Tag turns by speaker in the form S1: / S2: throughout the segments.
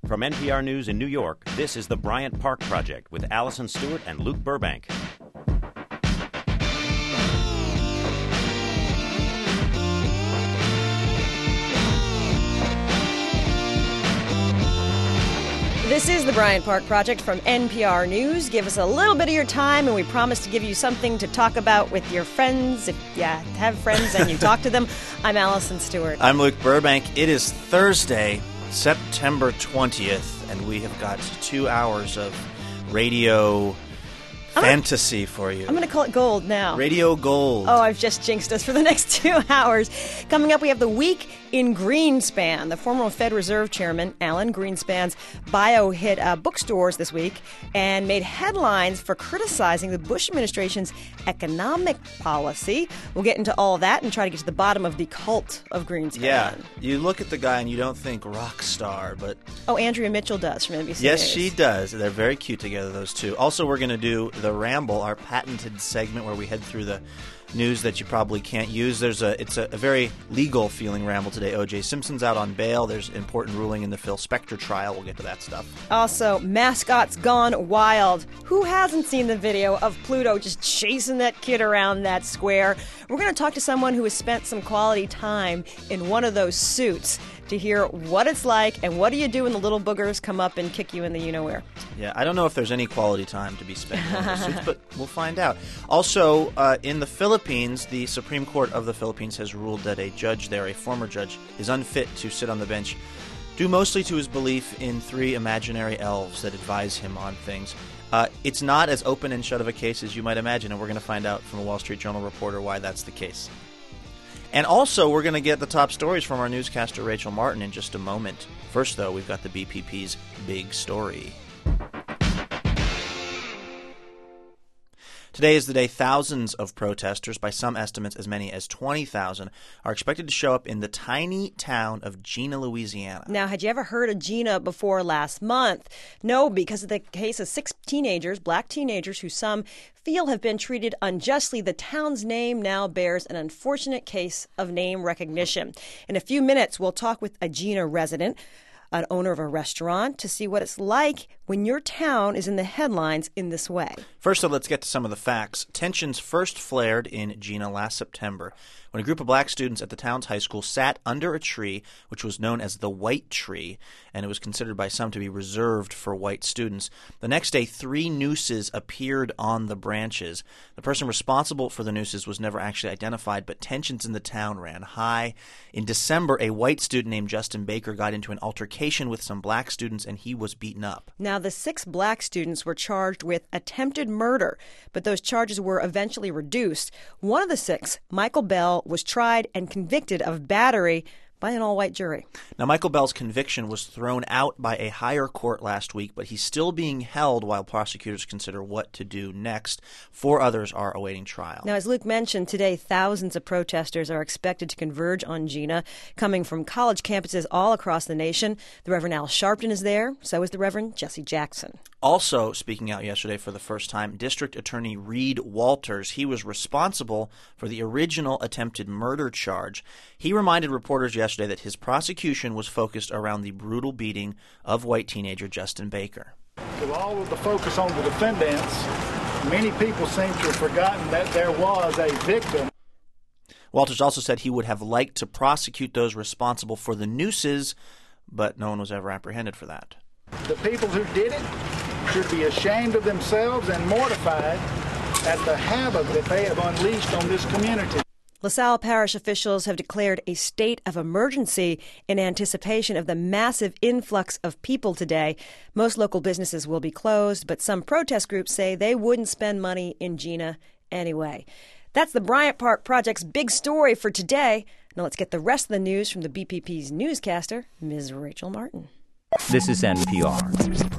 S1: From NPR News in New York, this is the Bryant Park Project with Allison Stewart and Luke Burbank.
S2: This is the Bryant Park Project from NPR News. Give us a little bit of your time, and we promise to give you something to talk about with your friends. If you have friends and you talk to them, I'm Allison Stewart.
S3: I'm Luke Burbank. It is Thursday, September 20th, and we have got 2 hours of radio fantasy for you.
S2: I'm going to call it gold now.
S3: Radio gold.
S2: Oh, I've just jinxed us for the next 2 hours. Coming up, we have the Week in Greenspan. The former Fed Reserve Chairman, Alan Greenspan's bio hit bookstores this week and made headlines for criticizing the Bush administration's economic policy. We'll get into all of that and try to get to the bottom of the cult of Greenspan.
S3: Yeah, you look at the guy and you don't think rock star, but...
S2: Oh, Andrea Mitchell does from NBC
S3: Yes,
S2: News.
S3: she does. They're very cute together, those two. Also, we're going to do The Ramble, our patented segment where we head through the news that you probably can't use. It's a very legal-feeling ramble today. O.J. Simpson's out on bail. There's important ruling in the Phil Spector trial. We'll get to that stuff.
S2: Also, mascots gone wild. Who hasn't seen the video of Pluto just chasing that kid around that square? We're going to talk to someone who has spent some quality time in one of those suits to hear what it's like and what do you do when the little boogers come up and kick you in the you-know-where.
S3: Yeah, I don't know if there's any quality time to be spent in those suits, but we'll find out. Also, in the Philippines, the Supreme Court of the Philippines has ruled that a judge there, a former judge, is unfit to sit on the bench, due mostly to his belief in 3 imaginary elves that advise him on things. It's not as open and shut of a case as you might imagine, and we're going to find out from a Wall Street Journal reporter why that's the case. And also, we're going to get the top stories from our newscaster, Rachel Martin, in just a moment. First, though, we've got the BPP's Big Story. Today is the day thousands of protesters, by some estimates as many as 20,000, are expected to show up in the tiny town of Jena, Louisiana.
S2: Now, had you ever heard of Jena before last month? No, because of the case of 6 teenagers, black teenagers, who some feel have been treated unjustly. The town's name now bears an unfortunate case of name recognition. In a few minutes, we'll talk with a Jena resident, an owner of a restaurant, to see what it's like when your town is in the headlines in this way.
S3: First, though, let's get to some of the facts. Tensions first flared in Jena last September when a group of black students at the town's high school sat under a tree, which was known as the White Tree, and it was considered by some to be reserved for white students. The next day, 3 nooses appeared on the branches. The person responsible for the nooses was never actually identified, but tensions in the town ran high. In December, a white student named Justin Baker got into an altercation with some black students, and he was beaten up.
S2: Now, the 6 black students were charged with attempted murder, but those charges were eventually reduced. One of the 6, Michael Bell, was tried and convicted of battery by an all-white jury.
S3: Now, Michael Bell's conviction was thrown out by a higher court last week, but he's still being held while prosecutors consider what to do next. 4 others are awaiting trial.
S2: Now, as Luke mentioned, today thousands of protesters are expected to converge on Jena, coming from college campuses all across the nation. The Reverend Al Sharpton is there. So is the Reverend Jesse Jackson.
S3: Also speaking out yesterday for the first time, District Attorney Reed Walters. He was responsible for the original attempted murder charge. He reminded reporters yesterday that his prosecution was focused around the brutal beating of white teenager Justin Baker.
S4: With all of the focus on the defendants, many people seem to have forgotten that there was a victim.
S3: Walters also said he would have liked to prosecute those responsible for the nooses, but no one was ever apprehended for that.
S4: The people who did it should be ashamed of themselves and mortified at the havoc that they have unleashed on this community.
S2: LaSalle Parish officials have declared a state of emergency in anticipation of the massive influx of people today. Most local businesses will be closed, but some protest groups say they wouldn't spend money in Jena anyway. That's the Bryant Park Project's big story for today. Now let's get the rest of the news from the BPP's newscaster, Ms. Rachel Martin.
S5: This is NPR.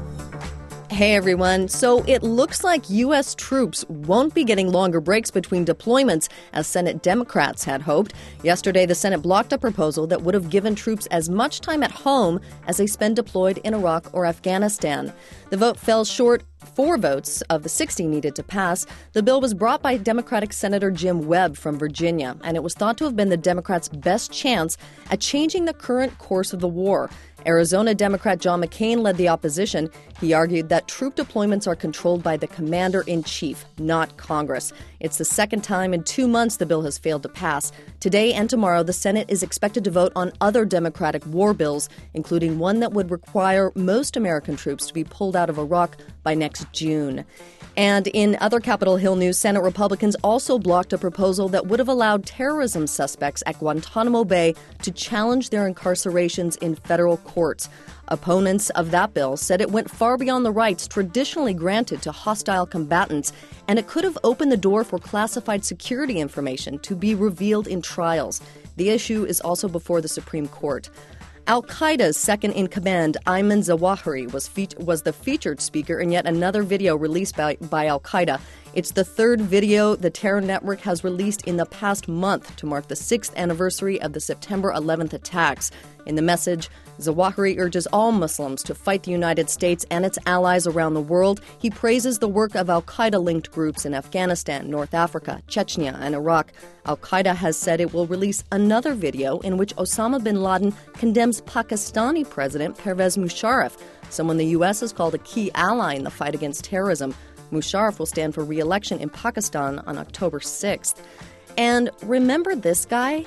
S6: Hey everyone. So it looks like U.S. troops won't be getting longer breaks between deployments as Senate Democrats had hoped. Yesterday, the Senate blocked a proposal that would have given troops as much time at home as they spend deployed in Iraq or Afghanistan. The vote fell short 4 votes of the 60 needed to pass. The bill was brought by Democratic Senator Jim Webb from Virginia, and it was thought to have been the Democrats' best chance at changing the current course of the war. Arizona Democrat John McCain led the opposition. He argued that troop deployments are controlled by the commander-in-chief, not Congress. It's the second time in 2 months the bill has failed to pass. Today and tomorrow, the Senate is expected to vote on other Democratic war bills, including one that would require most American troops to be pulled out of Iraq by next June. And in other Capitol Hill news, Senate Republicans also blocked a proposal that would have allowed terrorism suspects at Guantanamo Bay to challenge their incarcerations in federal courts. Opponents of that bill said it went far beyond the rights traditionally granted to hostile combatants, and it could have opened the door for classified security information to be revealed in trials. The issue is also before the Supreme Court. Al-Qaeda's second-in-command, Ayman Zawahiri, was the featured speaker in yet another video released by Al-Qaeda. It's the third video the terror network has released in the past month to mark the 6th anniversary of the September 11th attacks. In the message, Zawahiri urges all Muslims to fight the United States and its allies around the world. He praises the work of al-Qaeda-linked groups in Afghanistan, North Africa, Chechnya, and Iraq. Al-Qaeda has said it will release another video in which Osama bin Laden condemns Pakistani President Pervez Musharraf, someone the U.S. has called a key ally in the fight against terrorism. Musharraf will stand for re-election in Pakistan on October 6th. And remember this guy?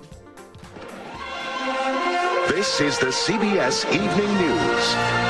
S7: This is the CBS Evening News.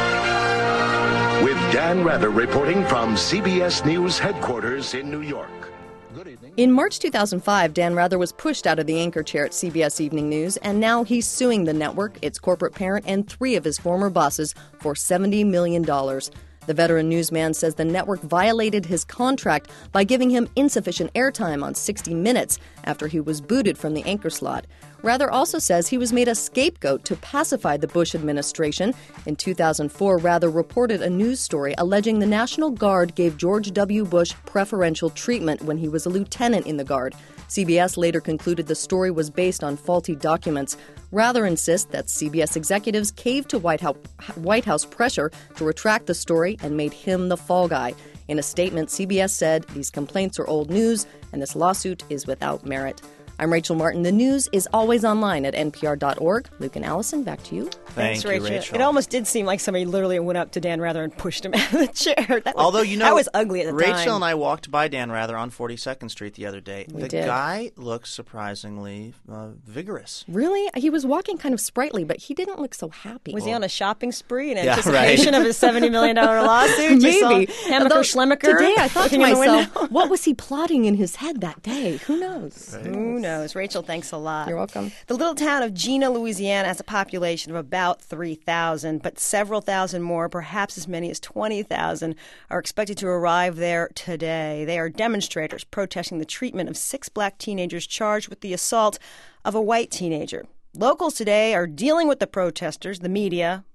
S7: With Dan Rather reporting from CBS News headquarters in New York. Good evening.
S6: In March 2005, Dan Rather was pushed out of the anchor chair at CBS Evening News, and now he's suing the network, its corporate parent, and 3 of his former bosses for $70 million. The veteran newsman says the network violated his contract by giving him insufficient airtime on 60 Minutes after he was booted from the anchor slot. Rather also says he was made a scapegoat to pacify the Bush administration. In 2004, Rather reported a news story alleging the National Guard gave George W. Bush preferential treatment when he was a lieutenant in the Guard. CBS later concluded the story was based on faulty documents. Rather insists that CBS executives caved to White House pressure to retract the story and made him the fall guy. In a statement, CBS said these complaints are old news and this lawsuit is without merit. I'm Rachel Martin. The news is always online at npr.org. Luke and Allison, back to you.
S3: Thank you, Rachel.
S2: It almost did seem like somebody literally went up to Dan Rather and pushed him out of the chair. That was ugly at the time.
S3: Rachel and I walked by Dan Rather on 42nd Street the other day.
S6: We
S3: the
S6: did.
S3: guy looks surprisingly vigorous.
S6: Really? He was walking kind of sprightly, but he didn't look so happy.
S2: Was he on a shopping spree in
S3: Yeah,
S2: anticipation of his $70 million lawsuit?
S6: Maybe.
S2: Hammaker Schlemmiker.
S6: Today I thought to
S2: looking in the
S6: myself,
S2: window.
S6: what was he plotting in his head that day? Who knows?
S3: Right.
S2: Who knows? Rachel, thanks a lot.
S6: You're welcome.
S2: The little town of Jena, Louisiana, has a population of about 3,000, but several thousand more, perhaps as many as 20,000, are expected to arrive there today. They are demonstrators protesting the treatment of 6 black teenagers charged with the assault of a white teenager. Locals today are dealing with the protesters, the media,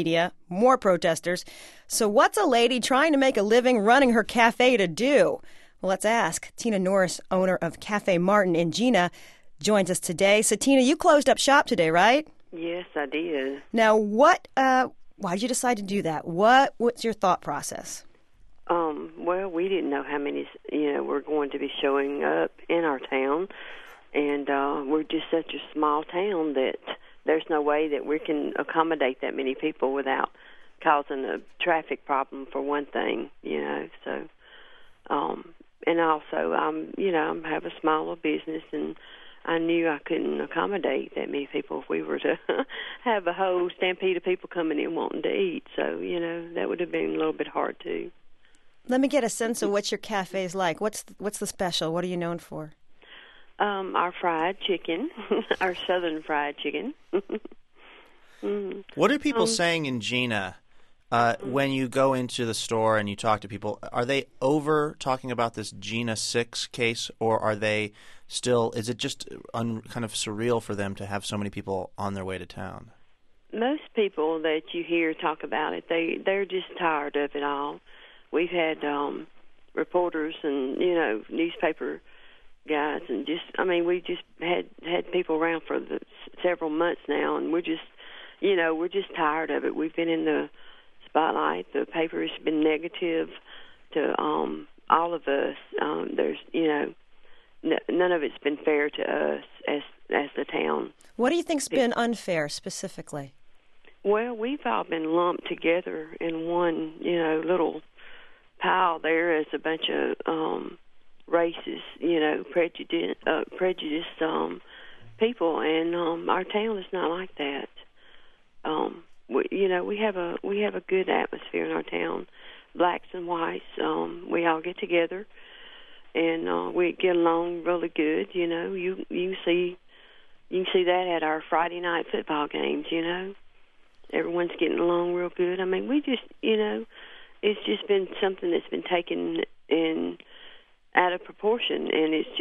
S2: more protesters. So what's a lady trying to make a living running her cafe to do? Well, let's ask. Tina Norris, owner of Cafe Martin in Jena, joins us today. So, Tina, you closed up shop today, right?
S8: Yes, I did.
S2: Now, why did you decide to do that? What's your thought process?
S8: Well, we didn't know how many, were going to be showing up in our town, and we're just such a small town that there's no way that we can accommodate that many people without causing a traffic problem, for one thing, so, and also, I have a smaller business, and I knew I couldn't accommodate that many people if we were to have a whole stampede of people coming in wanting to eat. So, that would have been a little bit hard, too.
S2: Let me get a sense of what your cafe is like. What's the special? What are you known for?
S8: Our fried chicken, our southern fried chicken.
S3: What are people saying in Jena when you go into the store and you talk to people? Are they over talking about this Jena 6 case, or are they still, is it just kind of surreal for them to have so many people on their way to town?
S8: Most people that you hear talk about it, they're just tired of it all. We've had reporters and, newspaper guys, and we just had people around for several months now, and we're just tired of it. We've been in the spotlight. The paper has been negative to all of us. There's, none of it's been fair to us as the town.
S2: What do you think's been unfair specifically?
S8: Well, we've all been lumped together in one, little pile there as a bunch of races, prejudiced people, and our town is not like that. We have a good atmosphere in our town, blacks and whites. We all get together, and we get along really good. You can see that at our Friday night football games. Everyone's getting along real good. I mean, we just, it's just been something that's been taken in out of proportion, and it's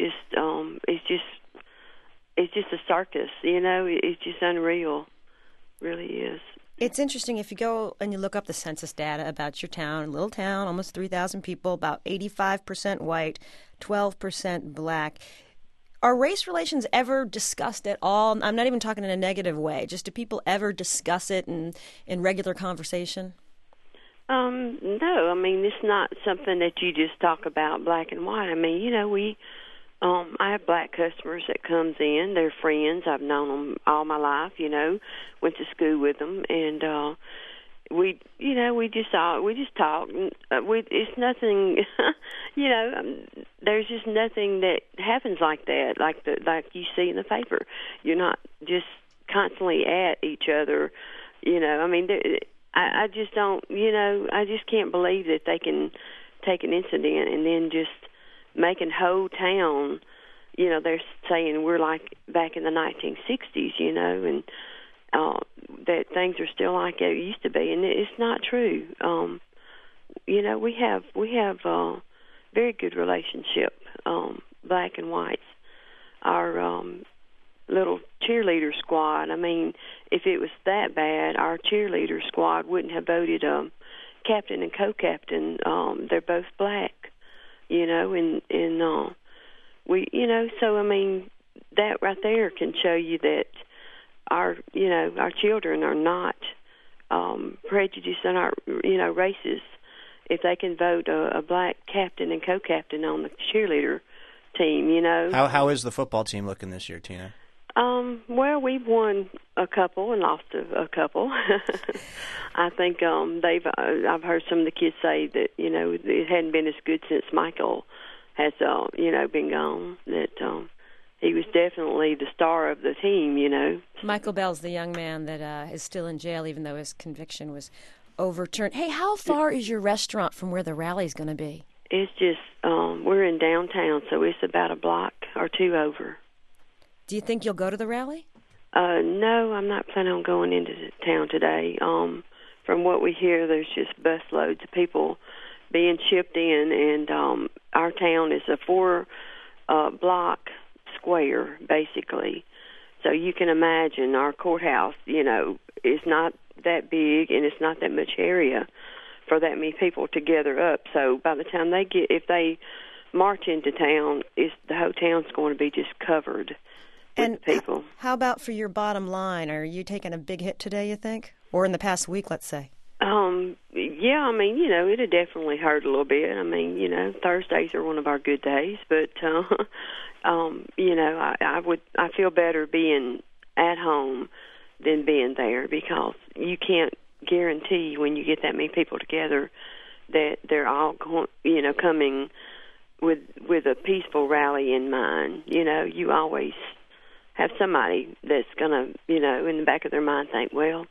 S8: just a circus. It's just unreal. It really is.
S2: It's interesting if you go and you look up the census data about your town, a little town, almost 3,000 people, about 85% white, 12% black. Are race relations ever discussed at all? I'm not even talking in a negative way. Just do people ever discuss it in regular conversation?
S8: No. I mean, it's not something that you just talk about black and white. I mean, I have black customers that comes in. They're friends. I've known them all my life. Went to school with them, and we just talk. It's nothing. There's just nothing that happens like that, like you see in the paper. You're not just constantly at each other. I mean, I just don't. I just can't believe that they can take an incident and then just making whole town, they're saying we're like back in the 1960s, and that things are still like it used to be, and it's not true. We have a very good relationship, black and whites. Our little cheerleader squad, I mean, if it was that bad, our cheerleader squad wouldn't have voted captain and co-captain. They're both black. So I mean, that right there can show you that our children are not prejudiced on our, races. If they can vote a black captain and co-captain on the cheerleader team,
S3: How is the football team looking this year, Tina?
S8: Well, we've won a couple and lost a couple. I think I've heard some of the kids say that it hadn't been as good since Michael has been gone. That he was definitely the star of the team.
S2: Michael Bell's the young man that is still in jail, even though his conviction was overturned. Hey, how far is your restaurant from where the rally's going to be?
S8: It's just we're in downtown, so it's about a block or two over.
S2: Do you think you'll go to the rally?
S8: No, I'm not planning on going into the town today. From what we hear, there's just busloads of people being shipped in, and our town is a 4-block square, basically. So you can imagine our courthouse, is not that big, and it's not that much area for that many people to gather up. So by the time if they march into town, the whole town's going to be just covered. And people.
S2: How about for your bottom line? Are you taking a big hit today, you think? Or in the past week, let's say?
S8: Yeah, I mean, it'll definitely hurt a little bit. I mean, Thursdays are one of our good days, but, I feel better being at home than being there, because you can't guarantee when you get that many people together that they're all coming with a peaceful rally in mind. You always have somebody that's gonna, in the back of their mind think, well,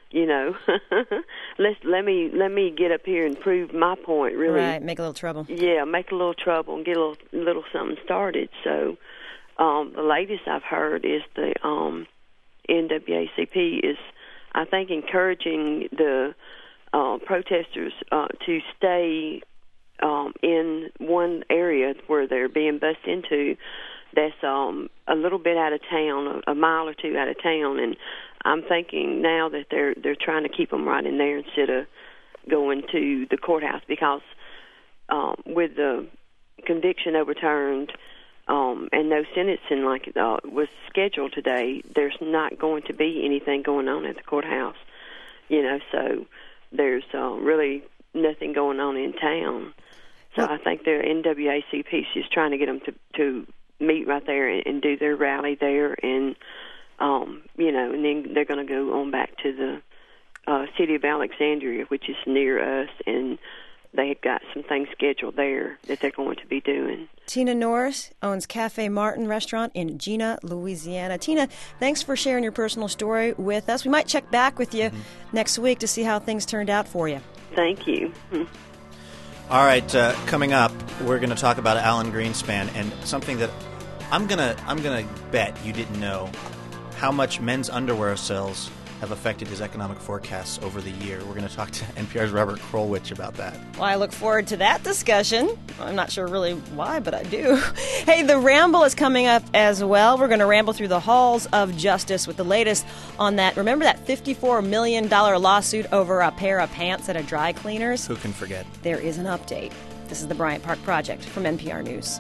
S8: let me get up here and prove my point. Really,
S2: right? Make a little trouble.
S8: Yeah, make a little trouble and get a little something started. So, the latest I've heard is the NAACP is, I think, encouraging the protesters to stay in one area where they're being bussed into. That's a little bit out of town, a mile or two out of town, and I'm thinking now that they're trying to keep them right in there instead of going to the courthouse, because with the conviction overturned and no sentencing like was scheduled today, there's not going to be anything going on at the courthouse. So there's really nothing going on in town. So I think the NAACP is just trying to get them to meet right there and do their rally there, and and then they're going to go on back to city of Alexandria, which is near us, and they've got some things scheduled there that they're going to be doing.
S2: Tina Norris owns Cafe Martin restaurant in Gina, Louisiana. Tina, thanks for sharing your personal story with us. We might check back with you next week to see how things turned out for you.
S8: Thank you.
S3: All right, coming up, we're going to talk about Alan Greenspan and something that I'm gonna bet you didn't know: how much men's underwear sales have affected his economic forecasts over the year. We're going to talk to NPR's Robert Krulwich about that.
S2: Well, I look forward to that discussion. I'm not sure really why, but I do. Hey, the Ramble is coming up as well. We're going to ramble through the halls of justice with the latest on that. Remember that $54 million lawsuit over a pair of pants at a dry cleaner's?
S3: Who can forget?
S2: There is an update. This is the Bryant Park Project from NPR News.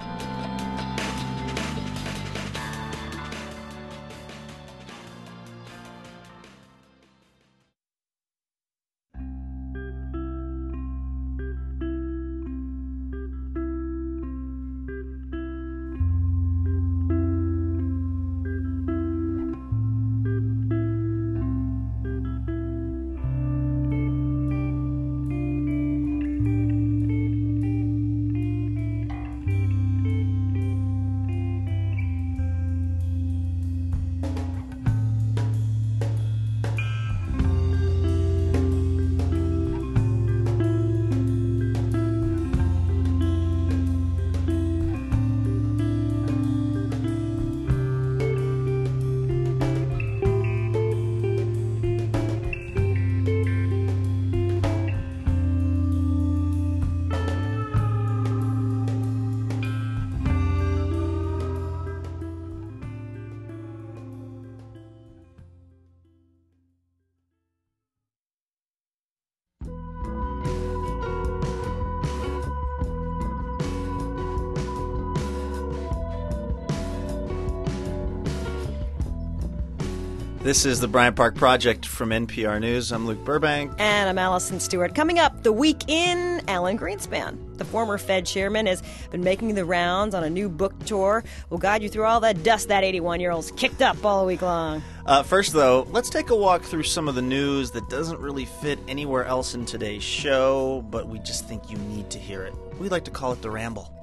S3: This is the Bryant Park Project from NPR News. I'm Luke Burbank.
S2: And I'm Allison Stewart. Coming up, the week in Alan Greenspan. The former Fed chairman has been making the rounds on a new book tour. We'll guide you through all that dust that 81-year-old's kicked up all week long.
S3: First, though, let's take a walk through some of the news that doesn't really fit anywhere else in today's show, but we just think you need to hear it. We like to call it The Ramble.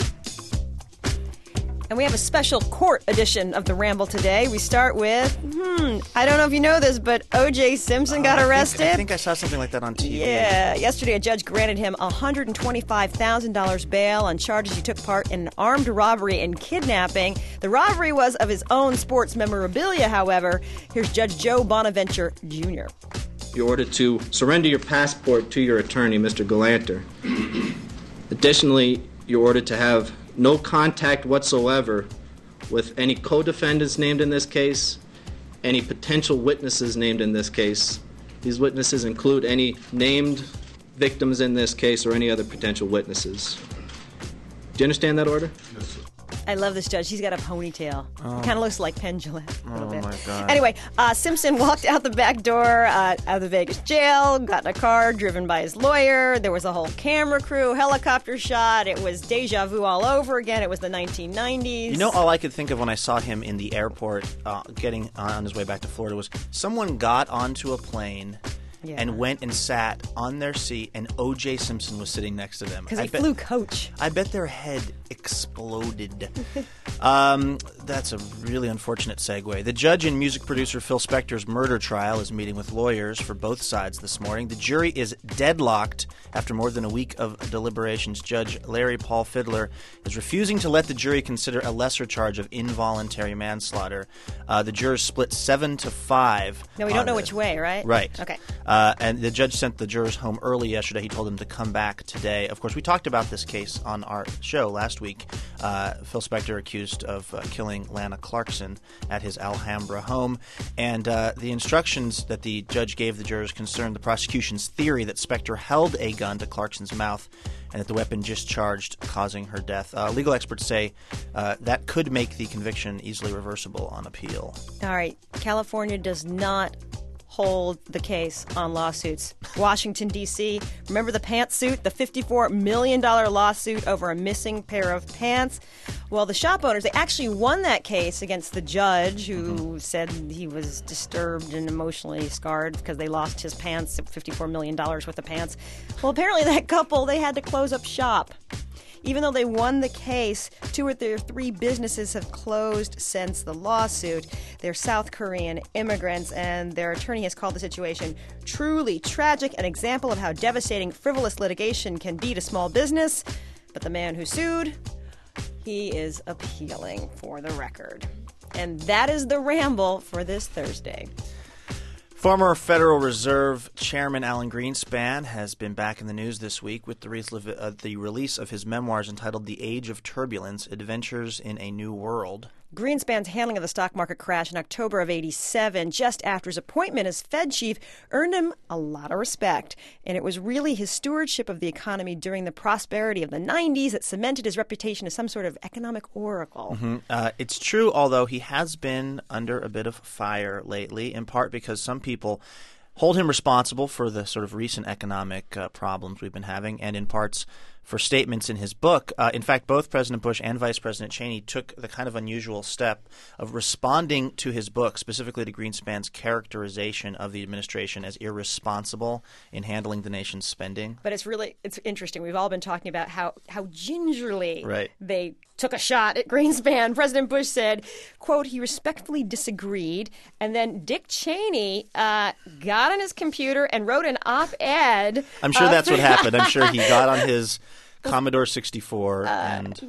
S2: And we have a special court edition of The Ramble today. We start with, I don't know if you know this, but O.J. Simpson got arrested.
S3: I think I saw something like that on TV.
S2: Yeah. Yesterday, a judge granted him $125,000 bail on charges he took part in an armed robbery and kidnapping. The robbery was of his own sports memorabilia, however. Here's Judge Joe Bonaventure, Jr.
S9: You're ordered to surrender your passport to your attorney, Mr. Galanter. Additionally, you're ordered to have no contact whatsoever with any co-defendants named in this case, any potential witnesses named in this case. These witnesses include any named victims in this case or any other potential witnesses. Do you understand that order?
S7: Yes, sir.
S2: I love this judge. He's got a ponytail. Kind of looks like Penn Jillette a little bit.
S3: My God.
S2: Anyway, Simpson walked out the back door out of the Vegas jail, got in a car driven by his lawyer. There was a whole camera crew, helicopter shot. It was deja vu all over again. It was the 1990s.
S3: You know, all I could think of when I saw him in the airport getting on his way back to Florida was someone got onto a plane and went and sat on their seat, and O.J. Simpson was sitting next to them.
S2: Because he flew coach.
S3: I bet their head exploded. That's a really unfortunate segue. The judge in music producer Phil Spector's murder trial is meeting with lawyers for both sides this morning. The jury is deadlocked after more than a week of deliberations. Judge Larry Paul Fidler is refusing to let the jury consider a lesser charge of involuntary manslaughter. The jurors split 7-5.
S2: No, we don't know which way, right?
S3: Right.
S2: Okay.
S3: And the judge sent the jurors home early yesterday. He told them to come back today. Of course, we talked about this case on our show last week. Phil Spector accused of killing Lana Clarkson at his Alhambra home. And the instructions that the judge gave the jurors concerned the prosecution's theory that Spector held a gun to Clarkson's mouth and that the weapon discharged, causing her death. Legal experts say that could make the conviction easily reversible on appeal.
S2: All right. California does not hold the case on lawsuits. Washington, D.C., remember the pantsuit, the $54 million lawsuit over a missing pair of pants? Well, the shop owners, they actually won that case against the judge who said he was disturbed and emotionally scarred because they lost his pants, $54 million worth of pants. Well, apparently that couple, they had to close up shop. Even though they won the case, 2 of their 3 businesses have closed since the lawsuit. They're South Korean immigrants, and their attorney has called the situation truly tragic, an example of how devastating frivolous litigation can be to small business. But the man who sued, he is appealing, for the record. And that is the ramble for this Thursday.
S3: Former Federal Reserve Chairman Alan Greenspan has been back in the news this week with the release of his memoirs entitled The Age of Turbulence, Adventures in a New World.
S2: Greenspan's handling of the stock market crash in October of '87, just after his appointment as Fed chief, earned him a lot of respect. And it was really his stewardship of the economy during the prosperity of the 90s that cemented his reputation as some sort of economic oracle.
S3: It's true, although he has been under a bit of fire lately, in part because some people hold him responsible for the sort of recent economic problems we've been having, and in parts for statements in his book. In fact, both President Bush and Vice President Cheney took the kind of unusual step of responding to his book, specifically to Greenspan's characterization of the administration as irresponsible in handling the nation's spending.
S2: But it's interesting. We've all been talking about how gingerly
S3: Right.
S2: they took a shot at Greenspan. President Bush said, quote, he respectfully disagreed. And then Dick Cheney got on his computer and wrote an op-ed.
S3: I'm sure that's what happened. I'm sure he got on his Commodore 64 and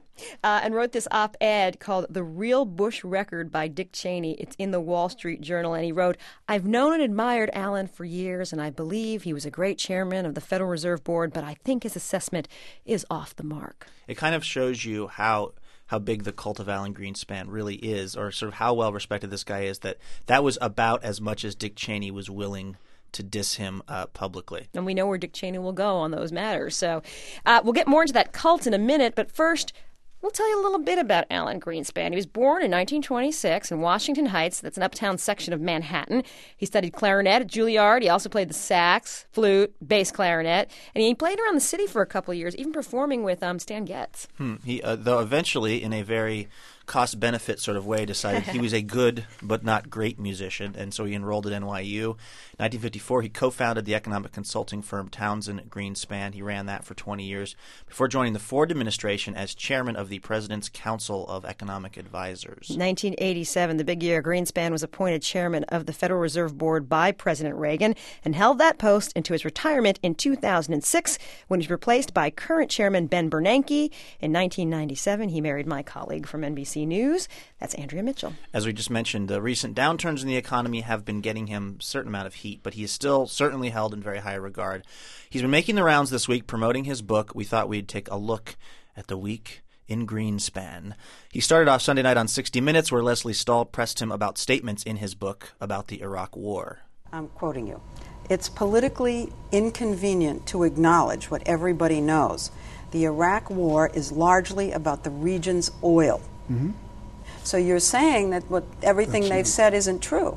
S2: wrote this op-ed called The Real Bush Record by Dick Cheney. It's in the Wall Street Journal, and he wrote, I've known and admired Alan for years, and I believe he was a great chairman of the Federal Reserve Board, but I think his assessment is off the mark.
S3: It kind of shows you how big the cult of Alan Greenspan really is, or sort of how well respected this guy is, that was about as much as Dick Cheney was willing to diss him publicly.
S2: And we know where Dick Cheney will go on those matters. So we'll get more into that cult in a minute, but first, we'll tell you a little bit about Alan Greenspan. He was born in 1926 in Washington Heights. That's an uptown section of Manhattan. He studied clarinet at Juilliard. He also played the sax, flute, bass clarinet, and he played around the city for a couple of years, even performing with Stan Getz.
S3: He, though eventually, in a very cost-benefit sort of way, decided he was a good but not great musician, and so he enrolled at NYU. In 1954, he co-founded the economic consulting firm Townsend Greenspan. He ran that for 20 years before joining the Ford administration as chairman of the President's Council of Economic Advisors.
S2: 1987, the big year, Greenspan was appointed chairman of the Federal Reserve Board by President Reagan and held that post into his retirement in 2006 when he was replaced by current chairman Ben Bernanke. In 1997, he married my colleague from NBC News. That's Andrea Mitchell.
S3: As we just mentioned, the recent downturns in the economy have been getting him a certain amount of heat, but he is still certainly held in very high regard. He's been making the rounds this week promoting his book. We thought we'd take a look at the week in Greenspan. He started off Sunday night on 60 Minutes, where Leslie Stahl pressed him about statements in his book about the Iraq War.
S10: I'm quoting you. It's politically inconvenient to acknowledge what everybody knows. The Iraq War is largely about the region's oil. Mm-hmm. So you're saying that everything they've said isn't true.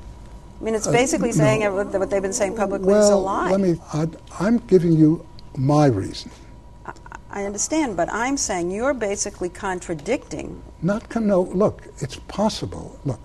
S10: I mean, it's basically saying what they've been saying publicly is a lie.
S11: I'm giving you my reason.
S10: I understand, but I'm saying you're basically contradicting.
S11: Look, it's possible. Look,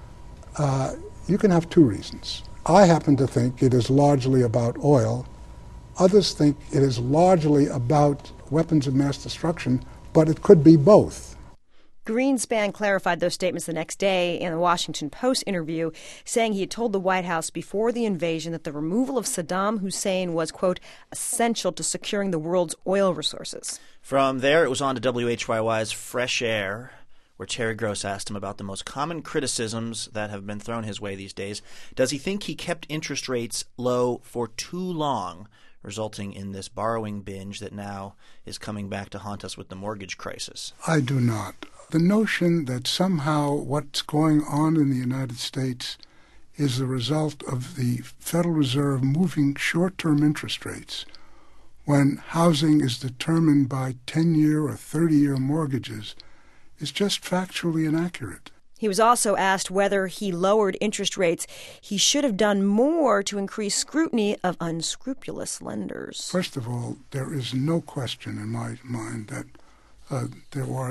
S11: you can have two reasons. I happen to think it is largely about oil. Others think it is largely about weapons of mass destruction, but it could be both.
S2: Greenspan clarified those statements the next day in the Washington Post interview, saying he had told the White House before the invasion that the removal of Saddam Hussein was, quote, essential to securing the world's oil resources.
S3: From there, it was on to WHYY's Fresh Air, where Terry Gross asked him about the most common criticisms that have been thrown his way these days. Does he think he kept interest rates low for too long, resulting in this borrowing binge that now is coming back to haunt us with the mortgage crisis?
S11: I do not. The notion that somehow what's going on in the United States is the result of the Federal Reserve moving short-term interest rates when housing is determined by 10-year or 30-year mortgages is just factually inaccurate.
S2: He was also asked whether he lowered interest rates. He should have done more to increase scrutiny of unscrupulous lenders.
S11: First of all, there is no question in my mind that there were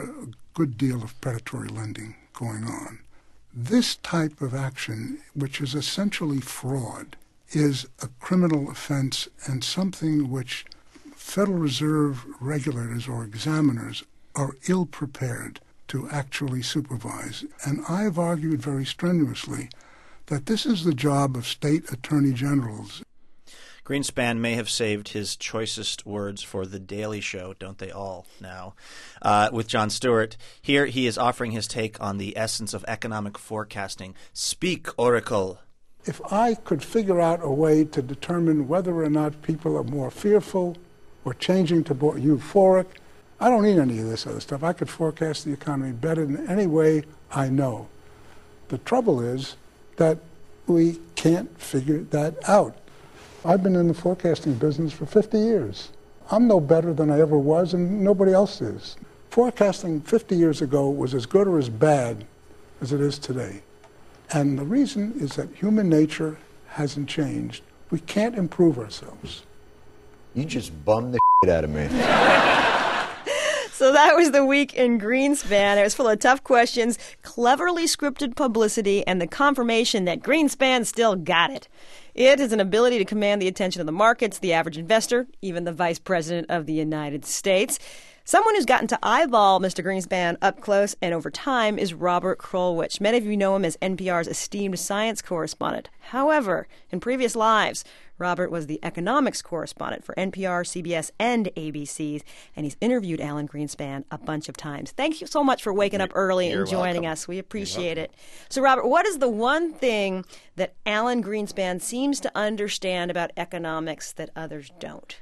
S11: good deal of predatory lending going on. This type of action, which is essentially fraud, is a criminal offense and something which Federal Reserve regulators or examiners are ill-prepared to actually supervise. And I've argued very strenuously that this is the job of state attorney generals.
S3: Greenspan may have saved his choicest words for The Daily Show, don't they all now, with Jon Stewart. Here he is offering his take on the essence of economic forecasting. Speak, Oracle.
S11: If I could figure out a way to determine whether or not people are more fearful or changing to more euphoric, I don't need any of this other stuff. I could forecast the economy better than any way I know. The trouble is that we can't figure that out. I've been in the forecasting business for 50 years. I'm no better than I ever was, and nobody else is. Forecasting 50 years ago was as good or as bad as it is today. And the reason is that human nature hasn't changed. We can't improve ourselves.
S12: You just bummed the shit out of me.
S2: So that was the week in Greenspan. It was full of tough questions, cleverly scripted publicity, and the confirmation that Greenspan still got it. It is an ability to command the attention of the markets, the average investor, even the Vice President of the United States. Someone who's gotten to eyeball Mr. Greenspan up close and over time is Robert Krulwich. Many of you know him as NPR's esteemed science correspondent. However, in previous lives, Robert was the economics correspondent for NPR, CBS, and ABC, and he's interviewed Alan Greenspan a bunch of times. Thank you so much for waking up early and joining us. We appreciate it. So, Robert, what is the one thing that Alan Greenspan seems to understand about economics that others don't?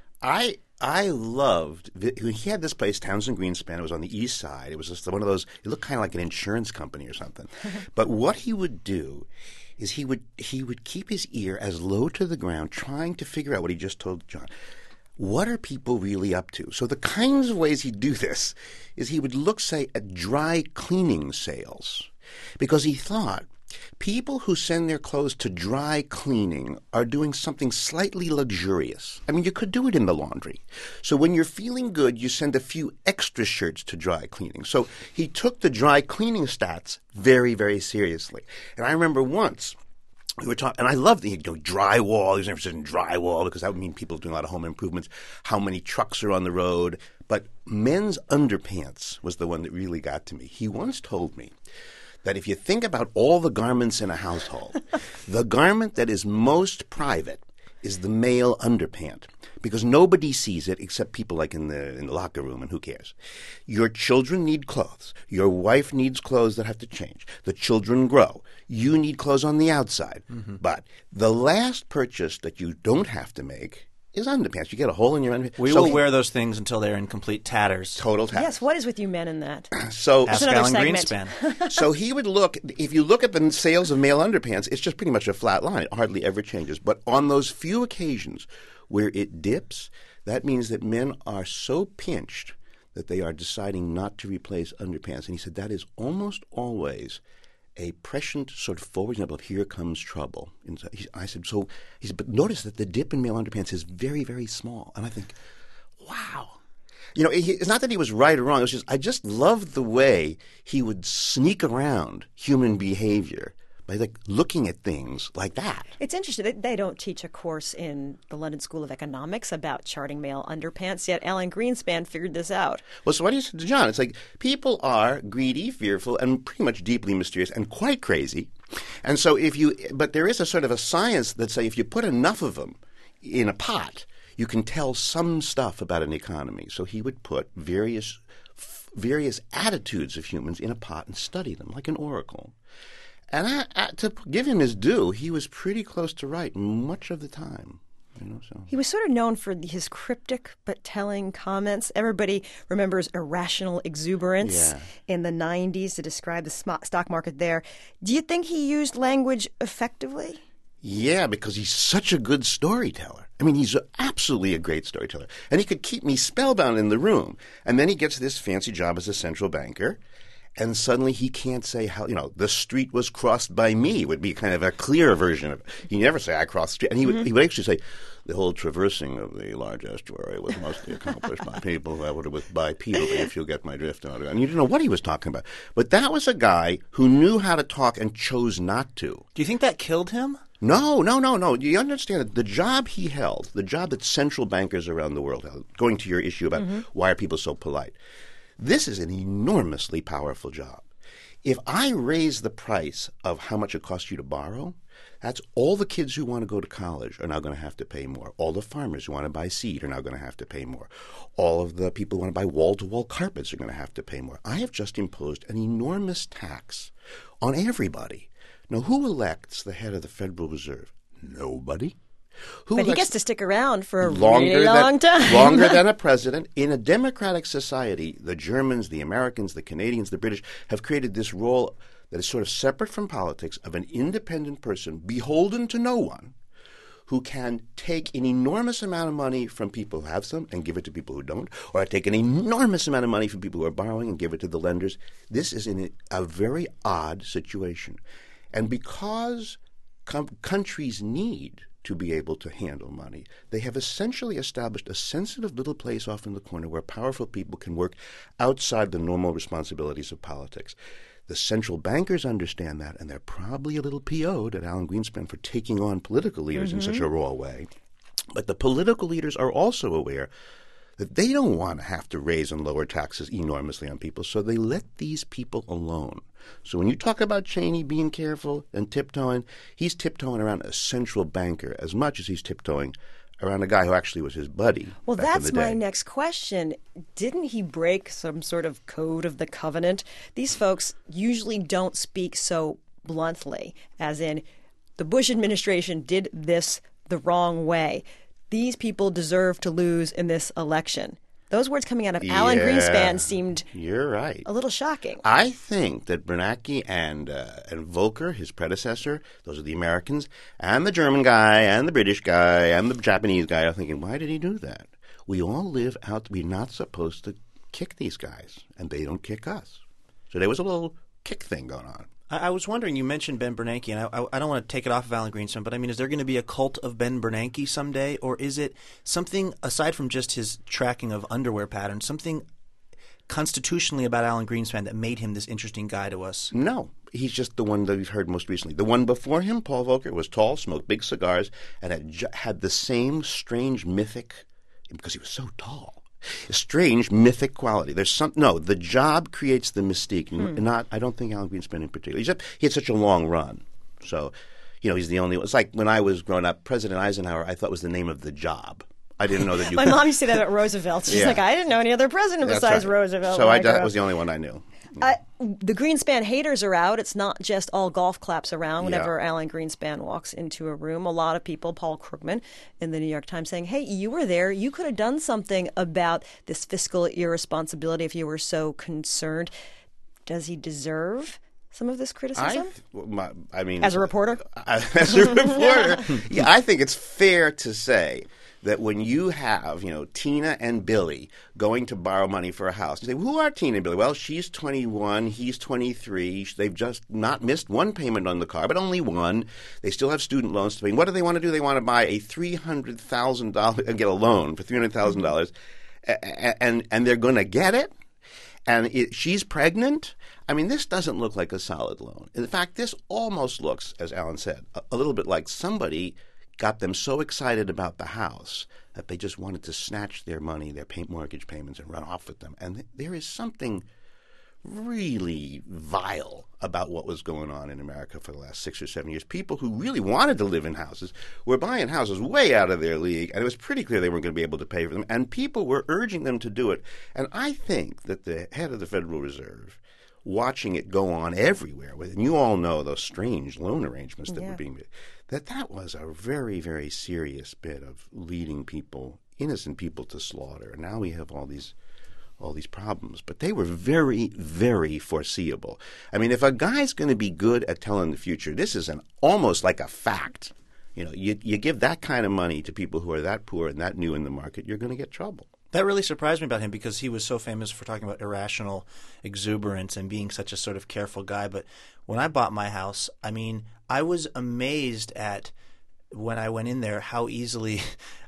S13: I loved he had this place, Townsend Greenspan. It was on the east side. It was just one of those. It looked kind of like an insurance company or something. But what he would do is he would keep his ear as low to the ground, trying to figure out what he just told John. What are people really up to? So the kinds of ways he'd do this is he would look, say, at dry cleaning sales, because he thought people who send their clothes to dry cleaning are doing something slightly luxurious. I mean, you could do it in the laundry. So when you're feeling good, you send a few extra shirts to dry cleaning. So he took the dry cleaning stats very, very seriously. And I remember once we were talking, and I loved the drywall. He was interested in drywall because that would mean people doing a lot of home improvements, how many trucks are on the road. But men's underpants was the one that really got to me. He once told me that if you think about all the garments in a household, the garment that is most private is the male underpant, because nobody sees it except people like in the locker room, and who cares? Your children need clothes. Your wife needs clothes that have to change. The children grow. You need clothes on the outside. Mm-hmm. But the last purchase that you don't have to make is underpants. You get a hole in your underpants.
S3: We will wear those things until they're in complete tatters.
S13: Total tatters.
S2: Yes, what is with you men in that?
S13: So
S3: ask Alan Greenspan.
S13: So he would look, if you look at the sales of male underpants, it's just pretty much a flat line. It hardly ever changes. But on those few occasions where it dips, that means that men are so pinched that they are deciding not to replace underpants. And he said that is almost always a prescient sort of forward example of here comes trouble. And so I said, but notice that the dip in male underpants is very, very small. And I think, wow. You know, it's not that he was right or wrong. It was just, I just loved the way he would sneak around human behavior by looking at things like that.
S2: It's interesting. They don't teach a course in the London School of Economics about charting male underpants, yet Alan Greenspan figured this out.
S13: Well, so what do you say to John? It's like people are greedy, fearful, and pretty much deeply mysterious and quite crazy. And so but there is a sort of a science that say if you put enough of them in a pot, you can tell some stuff about an economy. So he would put various attitudes of humans in a pot and study them like an oracle. And to give him his due, he was pretty close to right much of the time. So.
S2: He was sort of known for his cryptic but telling comments. Everybody remembers irrational exuberance in the 90s to describe the stock market there. Do you think he used language effectively?
S13: Yeah, because he's such a good storyteller. I mean, he's absolutely a great storyteller. And he could keep me spellbound in the room. And then he gets this fancy job as a central banker. And suddenly he can't say how, the street was crossed by me would be kind of a clear version of it. He never say, I crossed the street. And he would actually say, the whole traversing of the large estuary was mostly accomplished by people who were bipedally, if you'll get my drift. And you didn't know what he was talking about. But that was a guy who knew how to talk and chose not to.
S3: Do you think that killed him?
S13: No. You understand that the job he held, the job that central bankers around the world held, going to your issue about why are people so polite, this is an enormously powerful job. If I raise the price of how much it costs you to borrow, that's all the kids who want to go to college are now going to have to pay more. All the farmers who want to buy seed are now going to have to pay more. All of the people who want to buy wall-to-wall carpets are going to have to pay more. I have just imposed an enormous tax on everybody. Now, who elects the head of the Federal Reserve? Nobody.
S2: But he gets to stick around for a really long time.
S13: Longer than a president. In a democratic society, the Germans, the Americans, the Canadians, the British have created this role that is sort of separate from politics of an independent person beholden to no one who can take an enormous amount of money from people who have some and give it to people who don't, or take an enormous amount of money from people who are borrowing and give it to the lenders. This is in a very odd situation. And because countries need to be able to handle money, they have essentially established a sensitive little place off in the corner where powerful people can work outside the normal responsibilities of politics. The central bankers understand that, and they're probably a little PO'd at Alan Greenspan for taking on political leaders in such a raw way. But the political leaders are also aware that they don't want to have to raise and lower taxes enormously on people, so they let these people alone. So when you talk about Cheney being careful and tiptoeing, he's tiptoeing around a central banker as much as he's tiptoeing around a guy who actually was his buddy.
S2: Well,
S13: back in
S2: that's
S13: the day.
S2: my next question. Didn't he break some sort of code of the covenant? These folks usually don't speak so bluntly, as in, the Bush administration did this the wrong way. These people deserve to lose in this election. Those words coming out of Alan Greenspan seemed
S13: You're right.
S2: a little shocking.
S13: I think that Bernanke and Volcker, his predecessor, those are the Americans, and the German guy, and the British guy, and the Japanese guy are thinking, why did he do that? We all live out. We're not supposed to kick these guys, and they don't kick us. So there was a little kick thing going on.
S3: I was wondering, you mentioned Ben Bernanke, and I don't want to take it off of Alan Greenspan, but I mean, is there going to be a cult of Ben Bernanke someday, or is it something, aside from just his tracking of underwear patterns, something constitutionally about Alan Greenspan that made him this interesting guy to us?
S13: No. He's just the one that we've heard most recently. The one before him, Paul Volcker, was tall, smoked big cigars, and had the same strange mythic, because he was so tall, a strange mythic quality. The job creates the mystique. I don't think Alan Greenspan in particular. He had such a long run. So, he's the only one. It's like when I was growing up, President Eisenhower, I thought was the name of the job. I didn't know that you
S2: My mom used to say that about Roosevelt. She's like, I didn't know any other president besides Roosevelt.
S13: So that was the only one I knew.
S2: The Greenspan haters are out. It's not just all golf claps around whenever Alan Greenspan walks into a room. A lot of people, Paul Krugman in the New York Times, saying, hey, you were there. You could have done something about this fiscal irresponsibility if you were so concerned. Does he deserve some of this criticism? As a reporter?
S13: As a reporter, I think it's fair to say that when you have, Tina and Billy going to borrow money for a house, you say, who are Tina and Billy? Well, she's 21, he's 23. They've just not missed one payment on the car, but only one. They still have student loans to pay. What do they want to do? They want to buy a $300,000 and get a loan for $300,000, and they're going to get it. And she's pregnant. I mean, this doesn't look like a solid loan. In fact, this almost looks, as Alan said, a little bit like somebody got them so excited about the house that they just wanted to snatch their money, their mortgage payments, and run off with them. And there is something really vile about what was going on in America for the last 6 or 7 years. People who really wanted to live in houses were buying houses way out of their league, and it was pretty clear they weren't going to be able to pay for them. And people were urging them to do it. And I think that the head of the Federal Reserve, watching it go on everywhere, and you all know those strange loan arrangements that were being made, that was a very, very serious bit of leading people, innocent people, to slaughter. And now we have all these problems. But they were very, very foreseeable. I mean, if a guy's going to be good at telling the future, this is almost like a fact. You give that kind of money to people who are that poor and that new in the market, you're going to get trouble.
S3: That really surprised me about him because he was so famous for talking about irrational exuberance and being such a sort of careful guy. But when I bought my house, I mean, I was amazed at when I went in there how easily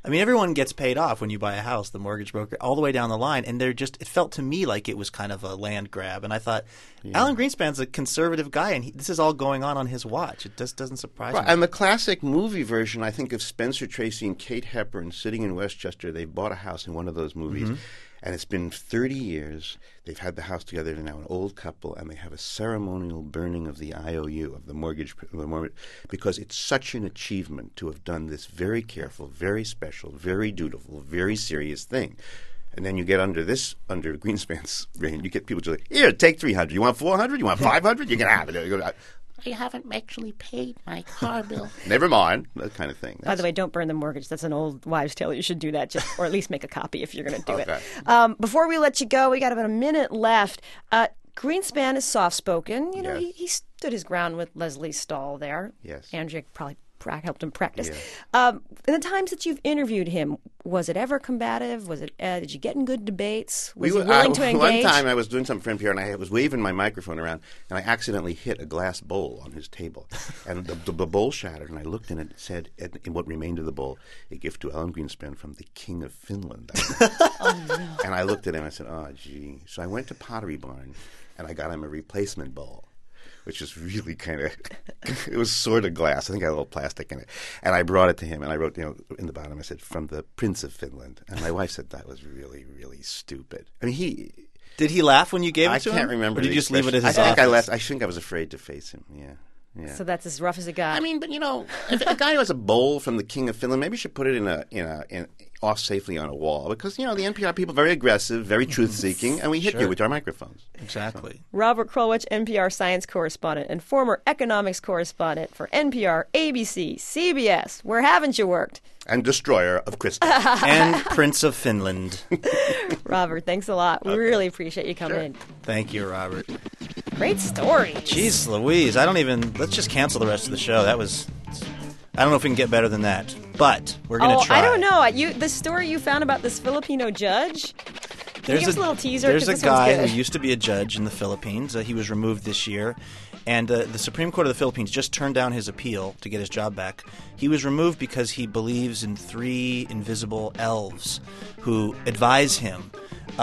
S3: I mean, everyone gets paid off when you buy a house, the mortgage broker, all the way down the line. And it felt to me like it was kind of a land grab. And I thought, Alan Greenspan's a conservative guy, and this is all going on his watch. It just doesn't surprise me.
S13: And the classic movie version, I think, of Spencer Tracy and Kate Hepburn sitting in Westchester. They bought a house in one of those movies. Mm-hmm. And it's been 30 years. They've had the house together. They're now an old couple, and they have a ceremonial burning of the IOU, of the mortgage, because it's such an achievement to have done this very careful, very special, very dutiful, very serious thing. And then you get under Greenspan's reign, you get people just like, here, take $300. You want $400? You want $500? You can have it. I haven't actually paid my car bill. Never mind, that kind of thing.
S2: By the way, don't burn the mortgage. That's an old wives' tale. You should do that, or at least make a copy if you're going to do it. Before we let you go, we got about a minute left. Greenspan is soft-spoken. You know, he stood his ground with Leslie Stahl there.
S13: Yes.
S2: Andrea probably helped him practice.
S13: Yeah.
S2: In the times that you've interviewed him, was it ever combative? Was it? Did you get in good debates? Was he willing to engage?
S13: One time I was doing something for NPR, and I was waving my microphone around, and I accidentally hit a glass bowl on his table. And the bowl shattered, and I looked, and it said, in what remained of the bowl, a gift to Alan Greenspan from the King of Finland.
S2: Oh, no.
S13: And I looked at him, and I said, oh, gee. So I went to Pottery Barn, and I got him a replacement bowl, which is really kind of, it was sort of glass. I think it had a little plastic in it. And I brought it to him, and I wrote, in the bottom, I said, from the Prince of Finland. And my wife said that was really, really stupid. I mean,
S3: Did he laugh when you gave it to him?
S13: I can't remember.
S3: Or did you just leave it at his
S13: office?
S3: office?
S13: I think I was afraid to face him, yeah.
S2: So that's as rough as it got.
S13: I mean, but if a guy who has a bowl from the King of Finland, maybe you should put it in off safely on a wall, because the NPR people are very aggressive, very truth-seeking, and we hit you with our microphones.
S3: Exactly.
S2: So. Robert Krulwich, NPR science correspondent and former economics correspondent for NPR, ABC, CBS. Where haven't you worked?
S13: And destroyer of crystal.
S3: And Prince of Finland.
S2: Robert, thanks a lot. We really appreciate you coming in.
S3: Thank you, Robert.
S2: Great story.
S3: Jeez Louise, let's just cancel the rest of the show. I don't know if we can get better than that, but we're going to try.
S2: I don't know. The story you found about this Filipino judge, can you give us a little teaser?
S3: There's a guy who used to be a judge in the Philippines. He was removed this year. And the Supreme Court of the Philippines just turned down his appeal to get his job back. He was removed because he believes in 3 invisible elves who advise him.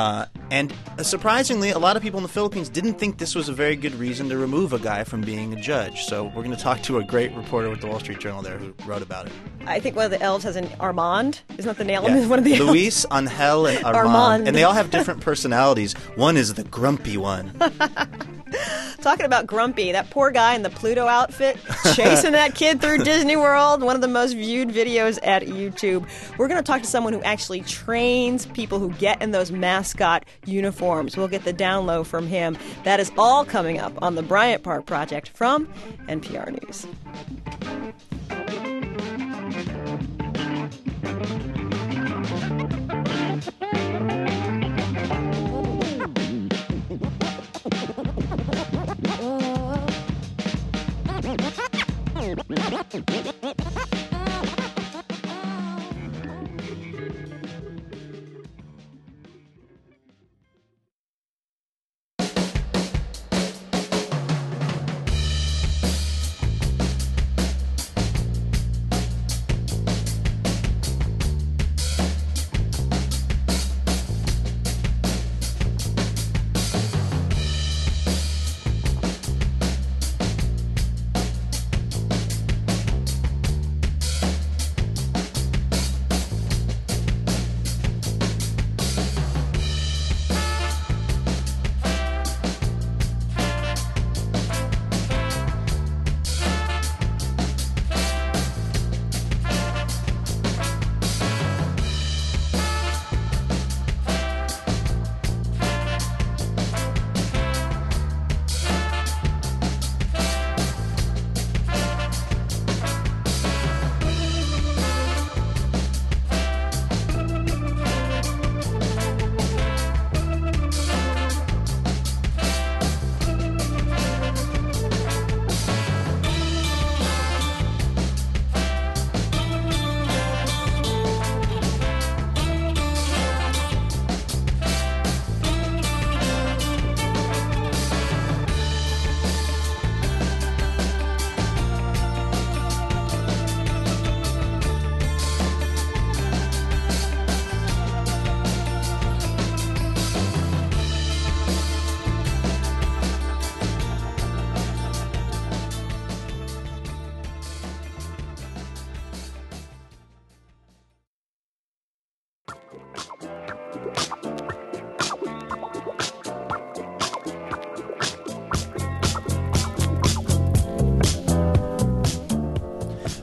S3: And surprisingly, a lot of people in the Philippines didn't think this was a very good reason to remove a guy from being a judge. So we're going to talk to a great reporter with the Wall Street Journal there who wrote about it.
S2: I think one of the elves has an Armand. Isn't that the name? Yeah. One of the
S3: Luis, Angel, and Armand. And they all have different personalities. One is the grumpy one.
S2: Talking about grumpy, that poor guy in the Pluto outfit chasing that kid through Disney World, one of the most viewed videos at YouTube. We're going to talk to someone who actually trains people who get in those mascot uniforms. We'll get the down low from him. That is all coming up on the Bryant Park Project from NPR News.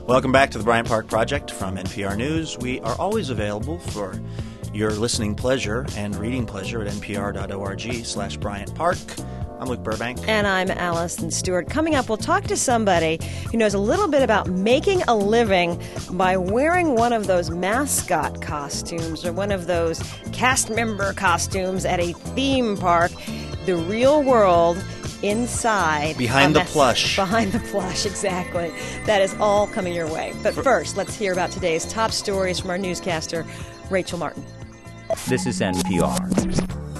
S3: Welcome back to the Bryant Park Project from NPR News. We are always available for your listening pleasure and reading pleasure at npr.org/Bryant Park. I'm Luke Burbank.
S2: And I'm Allison Stewart. Coming up, we'll talk to somebody who knows a little bit about making a living by wearing one of those mascot costumes or one of those cast member costumes at a theme park. The real world inside.
S3: Behind the plush.
S2: Behind the plush, exactly. That is all coming your way. But first, let's hear about today's top stories from our newscaster, Rachel Martin.
S5: This is NPR.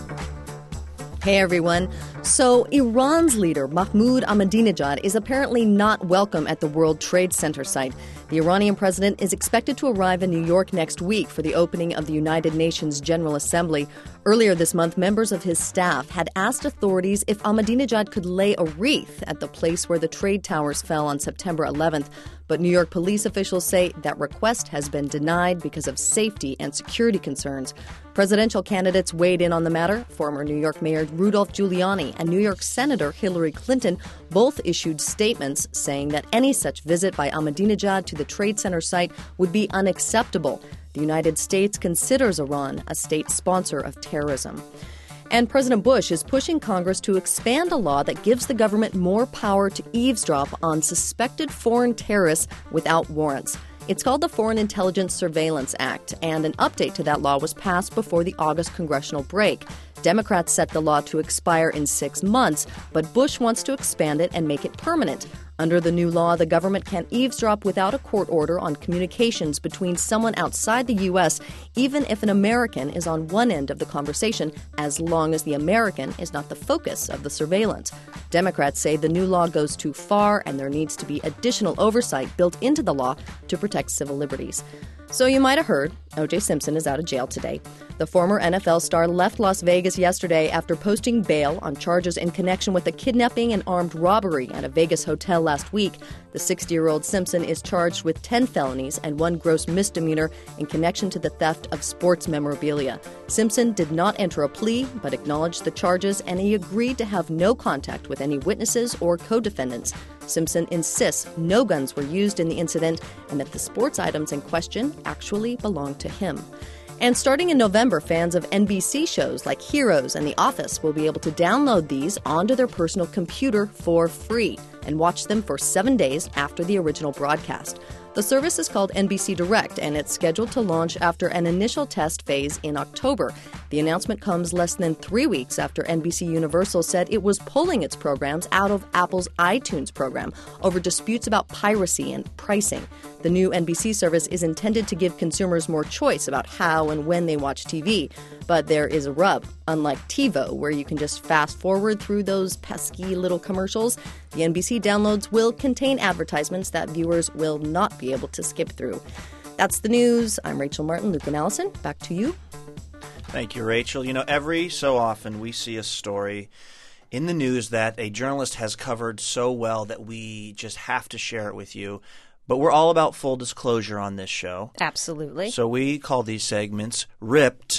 S6: Hey everyone. So Iran's leader, Mahmoud Ahmadinejad, is apparently not welcome at the World Trade Center site. The Iranian president is expected to arrive in New York next week for the opening of the United Nations General Assembly. Earlier this month, members of his staff had asked authorities if Ahmadinejad could lay a wreath at the place where the trade towers fell on September 11th. But New York police officials say that request has been denied because of safety and security concerns. Presidential candidates weighed in on the matter. Former New York Mayor Rudolph Giuliani and New York Senator Hillary Clinton both issued statements saying that any such visit by Ahmadinejad to the Trade Center site would be unacceptable. The United States considers Iran a state sponsor of terrorism. And President Bush is pushing Congress to expand a law that gives the government more power to eavesdrop on suspected foreign terrorists without warrants. It's called the Foreign Intelligence Surveillance Act, and an update to that law was passed before the August congressional break. Democrats set the law to expire in 6 months, but Bush wants to expand it and make it permanent. Under the new law, the government can eavesdrop without a court order on communications between someone outside the U.S., even if an American is on one end of the conversation, as long as the American is not the focus of the surveillance. Democrats say the new law goes too far and there needs to be additional oversight built into the law to protect civil liberties. So you might have heard, O.J. Simpson is out of jail today. The former NFL star left Las Vegas yesterday after posting bail on charges in connection with a kidnapping and armed robbery at a Vegas hotel last week. The 60-year-old Simpson is charged with 10 felonies and 1 gross misdemeanor in connection to the theft of sports memorabilia. Simpson did not enter a plea, but acknowledged the charges, and he agreed to have no contact with any witnesses or co-defendants. Simpson insists no guns were used in the incident and that the sports items in question actually belonged to him. And starting in November, fans of NBC shows like Heroes and The Office will be able to download these onto their personal computer for free and watch them for 7 days after the original broadcast. The service is called NBC Direct, and it's scheduled to launch after an initial test phase in October. The announcement comes less than 3 weeks after NBC Universal said it was pulling its programs out of Apple's iTunes program over disputes about piracy and pricing. The new NBC service is intended to give consumers more choice about how and when they watch TV. But there is a rub. Unlike TiVo, where you can just fast forward through those pesky little commercials, the NBC downloads will contain advertisements that viewers will not be able to skip through. That's the news. I'm Rachel Martin. Luke and Allison, back to you.
S3: Thank you, Rachel. You know, every so often we see a story in the news that a journalist has covered so well that we just have to share it with you. But we're all about full disclosure on this show.
S2: Absolutely.
S3: So we call these segments Ripped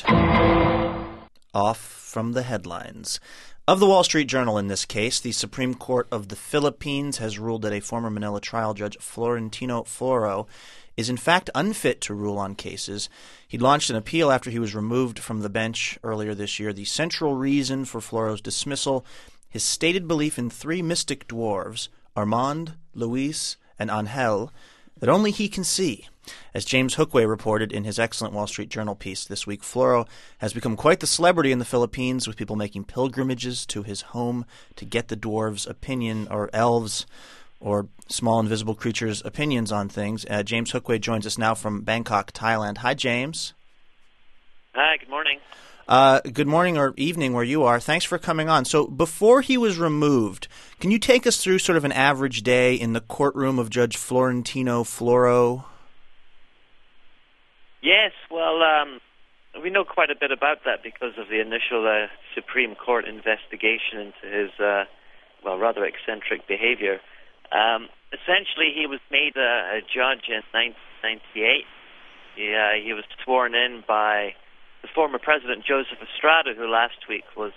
S3: Off from the Headlines. Of the Wall Street Journal in this case, the Supreme Court of the Philippines has ruled that a former Manila trial judge, Florentino Floro, is in fact unfit to rule on cases. He launched an appeal after he was removed from the bench earlier this year. The central reason for Floro's dismissal, his stated belief in 3 mystic dwarves, Armand, Luis, and Angel, that only he can see. As James Hookway reported in his excellent Wall Street Journal piece this week, Floro has become quite the celebrity in the Philippines, with people making pilgrimages to his home to get the dwarves' opinion, or elves, or small invisible creatures' opinions on things. James Hookway joins us now from Bangkok, Thailand. Hi, James.
S14: Hi, good morning.
S3: Good morning or evening where you are. Thanks for coming on. So before he was removed, can you take us through sort of an average day in the courtroom of Judge Florentino Floro?
S14: Yes, well, we know quite a bit about that because of the initial Supreme Court investigation into his, rather eccentric behavior. Essentially, he was made a judge in 1998. He was sworn in by the former president, Joseph Estrada, who last week was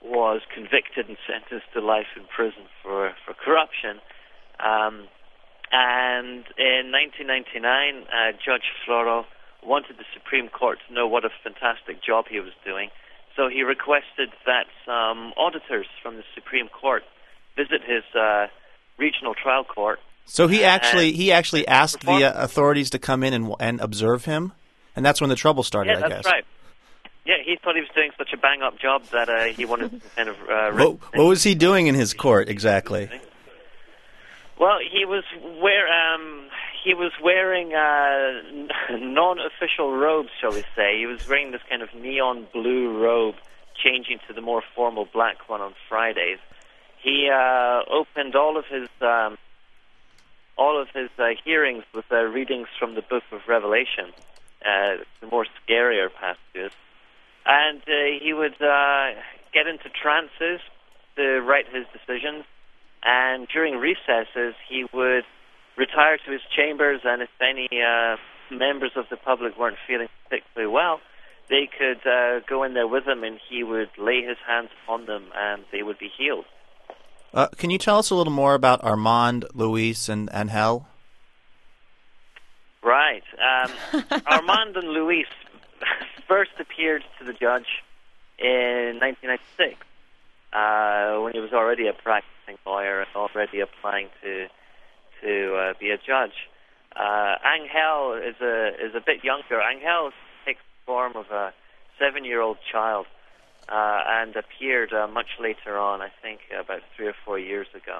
S14: convicted and sentenced to life in prison for corruption. And in 1999, Judge Floro wanted the Supreme Court to know what a fantastic job he was doing. So he requested that some auditors from the Supreme Court visit his regional trial court.
S3: So he actually asked the authorities to come in and observe him, and that's when the trouble started,
S14: I guess. Yeah, that's right. Yeah, he thought he was doing such a bang-up job that he wanted to kind of...
S3: what was he doing in his court, exactly?
S14: Well, he was wearing non-official robes, shall we say. He was wearing this kind of neon blue robe, changing to the more formal black one on Fridays. He opened all of his hearings with readings from the Book of Revelation, the more scarier passages, and he would get into trances to write his decisions. And during recesses, he would retire to his chambers, and if any members of the public weren't feeling particularly well, they could go in there with him, and he would lay his hands upon them, and they would be healed.
S3: Can you tell us a little more about Armand, Luis, and Angel?
S14: Right. Armand and Luis first appeared to the judge in 1996. When he was already a practicing lawyer and already applying to be a judge. Angel is a bit younger. Angel takes the form of a 7-year-old child and appeared much later on, I think about 3 or 4 years ago.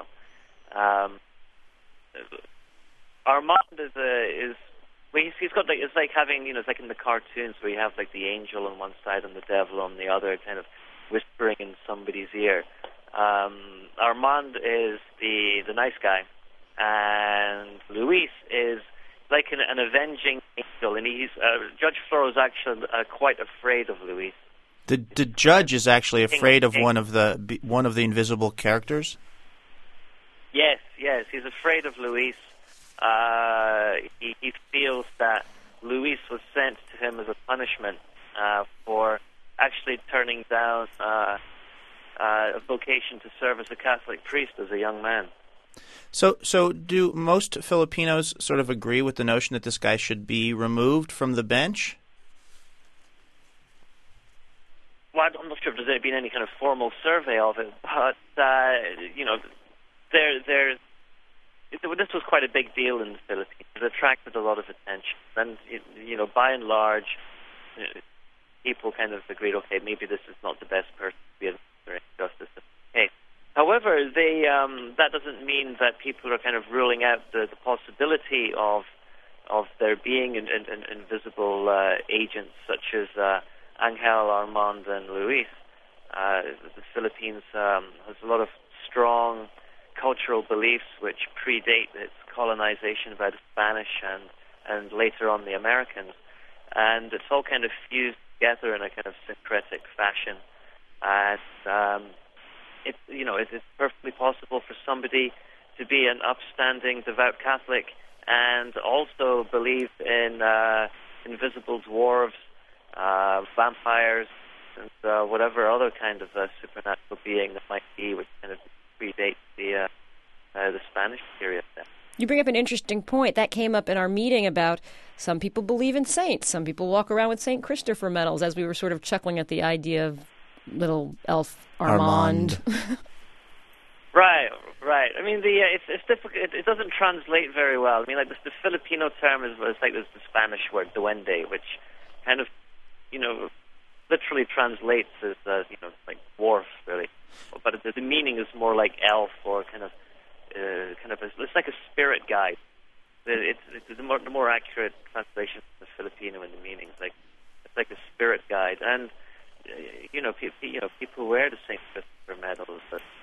S14: Armand he's got like, it's like having, it's like in the cartoons where you have like the angel on one side and the devil on the other, kind of whispering in somebody's ear. Armand is the nice guy, and Luis is like an avenging angel, and Judge Floro is actually quite afraid of Luis.
S3: The judge is actually afraid of one of the invisible characters?
S14: Yes, he's afraid of Luis. He feels that Luis was sent to him as a punishment for actually turning down a vocation to serve as a Catholic priest as a young man.
S3: So do most Filipinos sort of agree with the notion that this guy should be removed from the bench?
S14: Well, I'm not sure if there's been any kind of formal survey of it, but this was quite a big deal in the Philippines. It attracted a lot of attention, and by and large, people kind of agreed, okay, maybe this is not the best person to be administering justice in the case. However, that doesn't mean that people are kind of ruling out the possibility of there being invisible agents such as Angel, Armand, and Luis. The Philippines has a lot of strong cultural beliefs which predate its colonization by the Spanish and later on the Americans. And it's all kind of fused together in a kind of syncretic fashion. And it's perfectly possible for somebody to be an upstanding, devout Catholic and also believe in invisible dwarves, vampires, and whatever other kind of supernatural being that might be, which kind of predates the Spanish period.
S2: You bring up an interesting point. That came up in our meeting about some people believe in saints. Some people walk around with St. Christopher medals, as we were sort of chuckling at the idea of little elf Armand.
S14: Right. I mean, it's difficult. It doesn't translate very well. I mean, like the Filipino term is like the Spanish word duende, which kind of, literally translates as like dwarf, really. But the meaning is more like elf or kind of it's like a spirit guide. It's the more accurate translation of the Filipino in the meaning. It's like a spirit guide, and people wear the St. Christopher medals.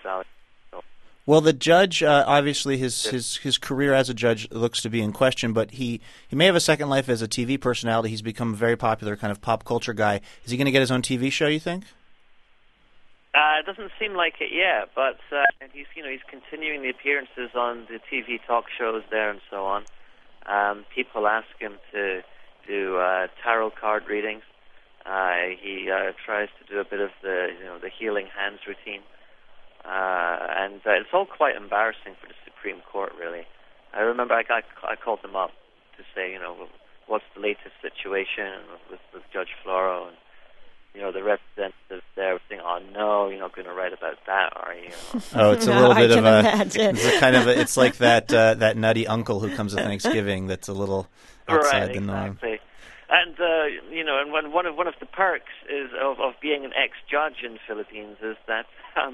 S3: Well, the judge, obviously, his career as a judge looks to be in question, but he may have a second life as a TV personality. He's become a very popular kind of pop culture guy. Is he going to get his own TV show, you think?
S14: It doesn't seem like it yet, but he's continuing the appearances on the TV talk shows there and so on. People ask him to do tarot card readings. He tries to do a bit of the healing hands routine, and it's all quite embarrassing for the Supreme Court, really. I remember I called them up to say, what's the latest situation with Judge Floro, and the representative there was saying, "Oh no, you're not going to write about that, are you?"
S3: Oh, it's a little bit of a.
S2: Imagine.
S3: It's a kind of. It's like that nutty uncle who comes to Thanksgiving. That's a little outside the norm.
S14: Exactly. And and one of the perks of being an ex-judge in the Philippines is that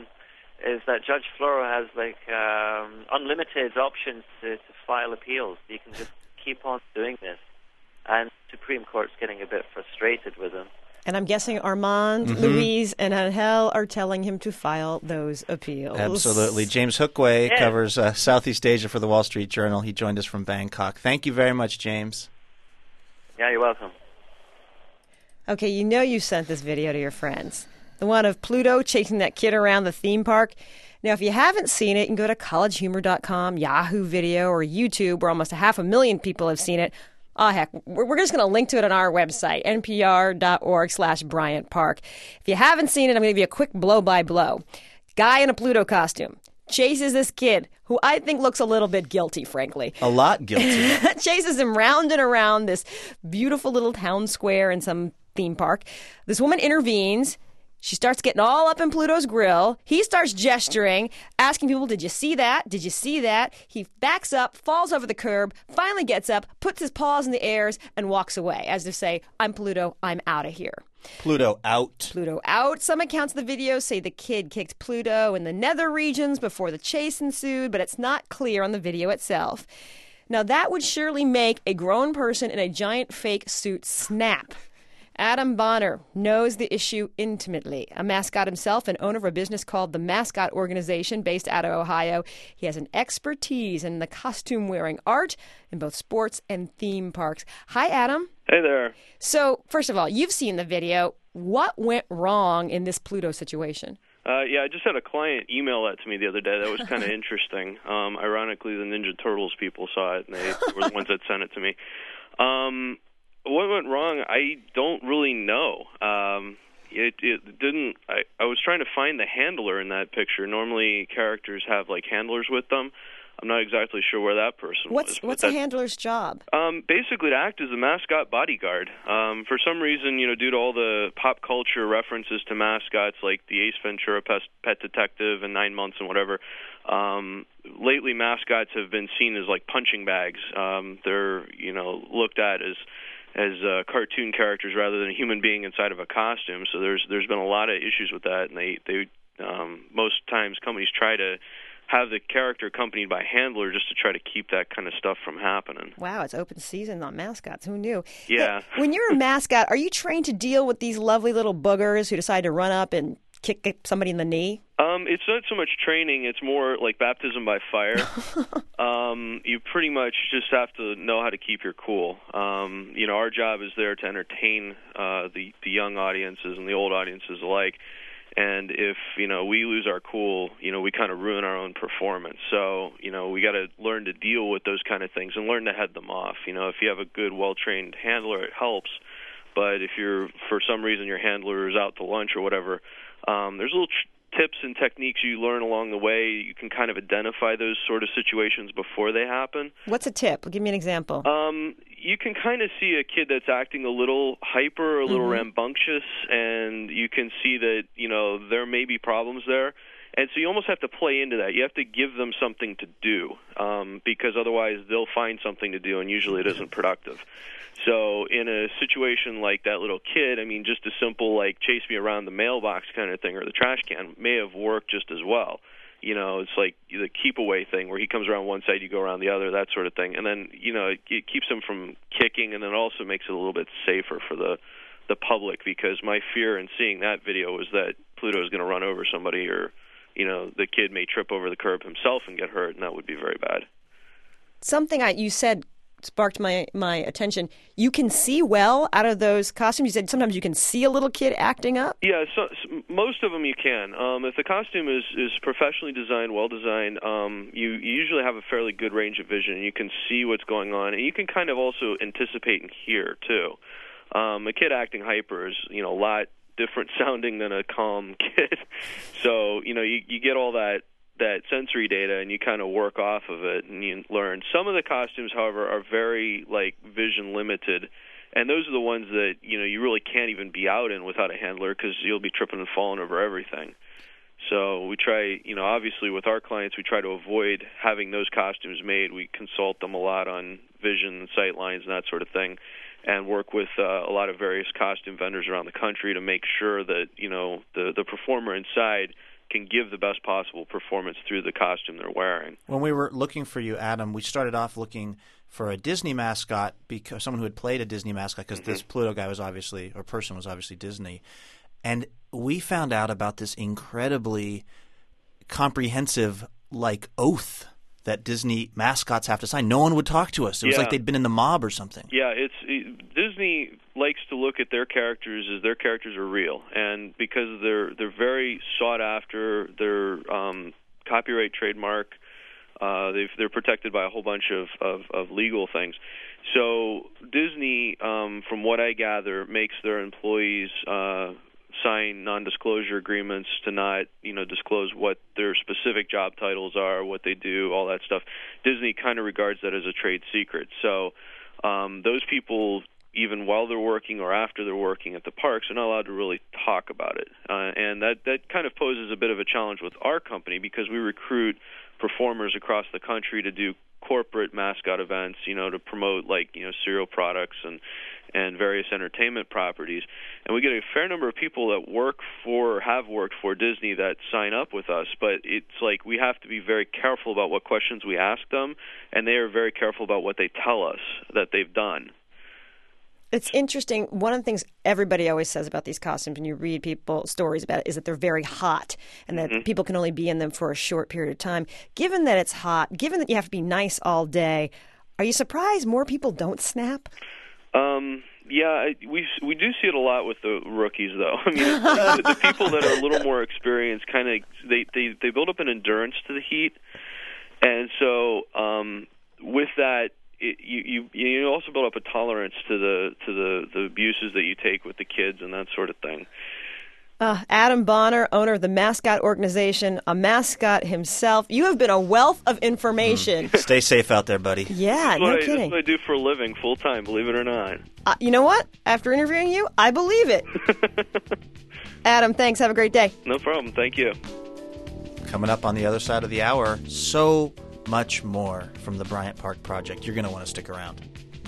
S14: Judge Floro has unlimited options to file appeals. You can just keep on doing this, and the Supreme Court's getting a bit frustrated with him.
S2: And I'm guessing Armand, Luis, and Angel are telling him to file those appeals.
S3: Absolutely. James Hookway covers Southeast Asia for the Wall Street Journal. He joined us from Bangkok. Thank you very much, James.
S14: Yeah, you're welcome.
S2: Okay, you sent this video to your friends. The one of Pluto chasing that kid around the theme park. Now, if you haven't seen it, you can go to collegehumor.com, Yahoo Video, or YouTube, where almost 500,000 people have seen it. Oh, heck, we're just going to link to it on our website, npr.org/Bryant Park. If you haven't seen it, I'm going to give you a quick blow-by-blow. Guy in a Pluto costume chases this kid, who I think looks a little bit guilty, frankly.
S3: A lot guilty.
S2: Chases him round and around this beautiful little town square in some theme park. This woman intervenes. She starts getting all up in Pluto's grill. He starts gesturing, asking people, "Did you see that? Did you see that?" He backs up, falls over the curb, finally gets up, puts his paws in the airs, and walks away, as if to say, "I'm Pluto, I'm out of here."
S3: Pluto out.
S2: Pluto out. Some accounts of the video say the kid kicked Pluto in the nether regions before the chase ensued, but it's not clear on the video itself. Now, that would surely make a grown person in a giant fake suit snap. Adam Bonner knows the issue intimately. A mascot himself and owner of a business called the Mascot Organization based out of Ohio. He has an expertise in the costume-wearing art in both sports and theme parks. Hi, Adam.
S15: Hey there.
S2: So, first of all, you've seen the video. What went wrong in this Pluto situation?
S15: Yeah, I just had a client email that to me the other day. That was kind of interesting. Ironically, the Ninja Turtles people saw it, and they were the ones that sent it to me. What went wrong? I don't really know. It didn't. I was trying to find the handler in that picture. Normally, characters have handlers with them. I'm not exactly sure where that person was.
S2: What's a handler's job?
S15: Basically, to act as a mascot bodyguard. For some reason, due to all the pop culture references to mascots, like the Ace Ventura Pet Detective and 9 Months and whatever, lately mascots have been seen as punching bags. They're looked at as cartoon characters rather than a human being inside of a costume. So there's been a lot of issues with that, and they most times companies try to have the character accompanied by a handler just to try to keep that kind of stuff from happening.
S2: Wow, it's open season on mascots. Who knew?
S15: Yeah.
S2: Hey, when you're a mascot, are you trained to deal with these lovely little boogers who decide to run up and kick somebody in the knee?
S15: It's not so much training. It's more like baptism by fire. You pretty much just have to know how to keep your cool. Our job is there to entertain the young audiences and the old audiences alike. And if, we lose our cool, we kind of ruin our own performance. So, we got to learn to deal with those kind of things and learn to head them off. If you have a good, well-trained handler, it helps. But if for some reason your handler is out to lunch or whatever, there's little tips and techniques you learn along the way. You can kind of identify those sort of situations before they happen.
S2: What's a tip? Give me an example.
S15: You can kind of see a kid that's acting a little hyper, a little rambunctious, and you can see that, there may be problems there. And so you almost have to play into that. You have to give them something to do, because otherwise they'll find something to do, and usually it isn't productive. So in a situation like that little kid, just a simple, chase me around the mailbox kind of thing or the trash can may have worked just as well. It's like the keep-away thing where he comes around one side, you go around the other, that sort of thing. And then, it keeps him from kicking, and then also makes it a little bit safer for the public, because my fear in seeing that video was that Pluto is going to run over somebody, or, the kid may trip over the curb himself and get hurt, and that would be very bad.
S2: Something you said sparked my attention. You can see well out of those costumes. You said sometimes you can see a little kid acting up?
S15: Yeah, so most of them you can. If the costume is professionally designed, well-designed, you usually have a fairly good range of vision, and you can see what's going on, and you can kind of also anticipate and hear, too. A kid acting hyper is, a lot different sounding than a calm kid. So, you get all that that sensory data and you kind of work off of it and you learn. Some of the costumes, however, are very vision limited, and those are the ones that you really can't even be out in without a handler because you'll be tripping and falling over everything. So we try, obviously with our clients, we try to avoid having those costumes made. We consult them a lot on vision and sight lines and that sort of thing, and work with a lot of various costume vendors around the country to make sure that the performer inside can give the best possible performance through the costume they're wearing.
S3: When we were looking for you, Adam, we started off looking for a Disney mascot, because someone who had played a Disney mascot, because this Pluto guy was obviously, or person was obviously Disney. And we found out about this incredibly comprehensive, oath that Disney mascots have to sign. No one would talk to us. It was like they'd been in the mob or something.
S15: Yeah, Disney likes to look at their characters as their characters are real, and because they're very sought after, they're copyright, trademark. They're protected by a whole bunch of legal things. So Disney, from what I gather, makes their employees sign non-disclosure agreements to not, disclose what their specific job titles are, what they do, all that stuff. Disney kind of regards that as a trade secret. So those people, even while they're working or after they're working at the parks, are not allowed to really talk about it. And that kind of poses a bit of a challenge with our company, because we recruit performers across the country to do corporate mascot events, to promote cereal products and various entertainment properties. And we get a fair number of people that work for or have worked for Disney that sign up with us, but it's we have to be very careful about what questions we ask them, and they are very careful about what they tell us that they've done.
S2: It's interesting. One of the things everybody always says about these costumes, and you read stories about it, is that they're very hot and that people can only be in them for a short period of time. Given that it's hot, given that you have to be nice all day, are you surprised more people don't snap?
S15: Yeah, we do see it a lot with the rookies, though. I mean, the people that are a little more experienced, they build up an endurance to the heat, and so with that, you also build up a tolerance to the abuses that you take with the kids and that sort of thing.
S2: Adam Bonner, owner of the Mascot Organization, a mascot himself. You have been a wealth of information.
S3: Stay safe out there, buddy.
S2: Yeah, no kidding.
S15: That's what I do for a living, full time, believe it or not.
S2: You know what? After interviewing you, I believe it. Adam, thanks. Have a great day.
S15: No problem. Thank you.
S3: Coming up on the other side of the hour, so much more from the Bryant Park Project. You're going to want to stick around.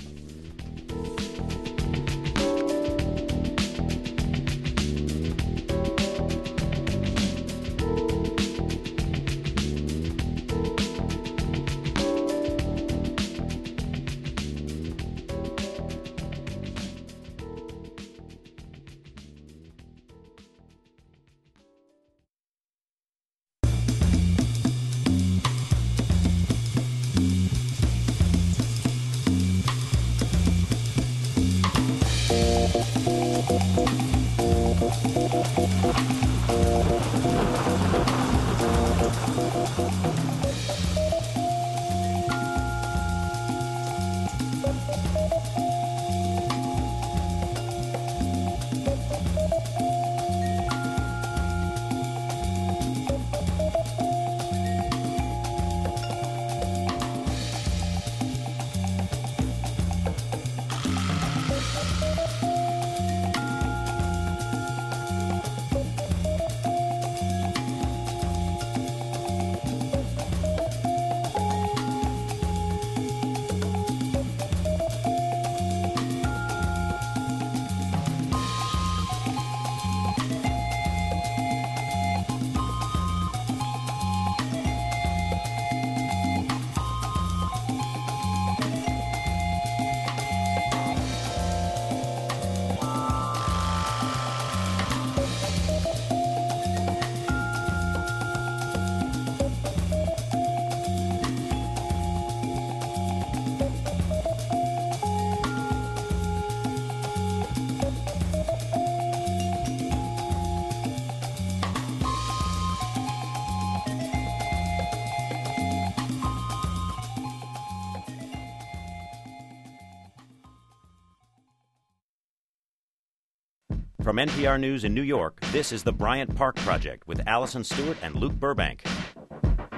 S1: From NPR News in New York, this is the Bryant Park Project with Allison Stewart and Luke Burbank.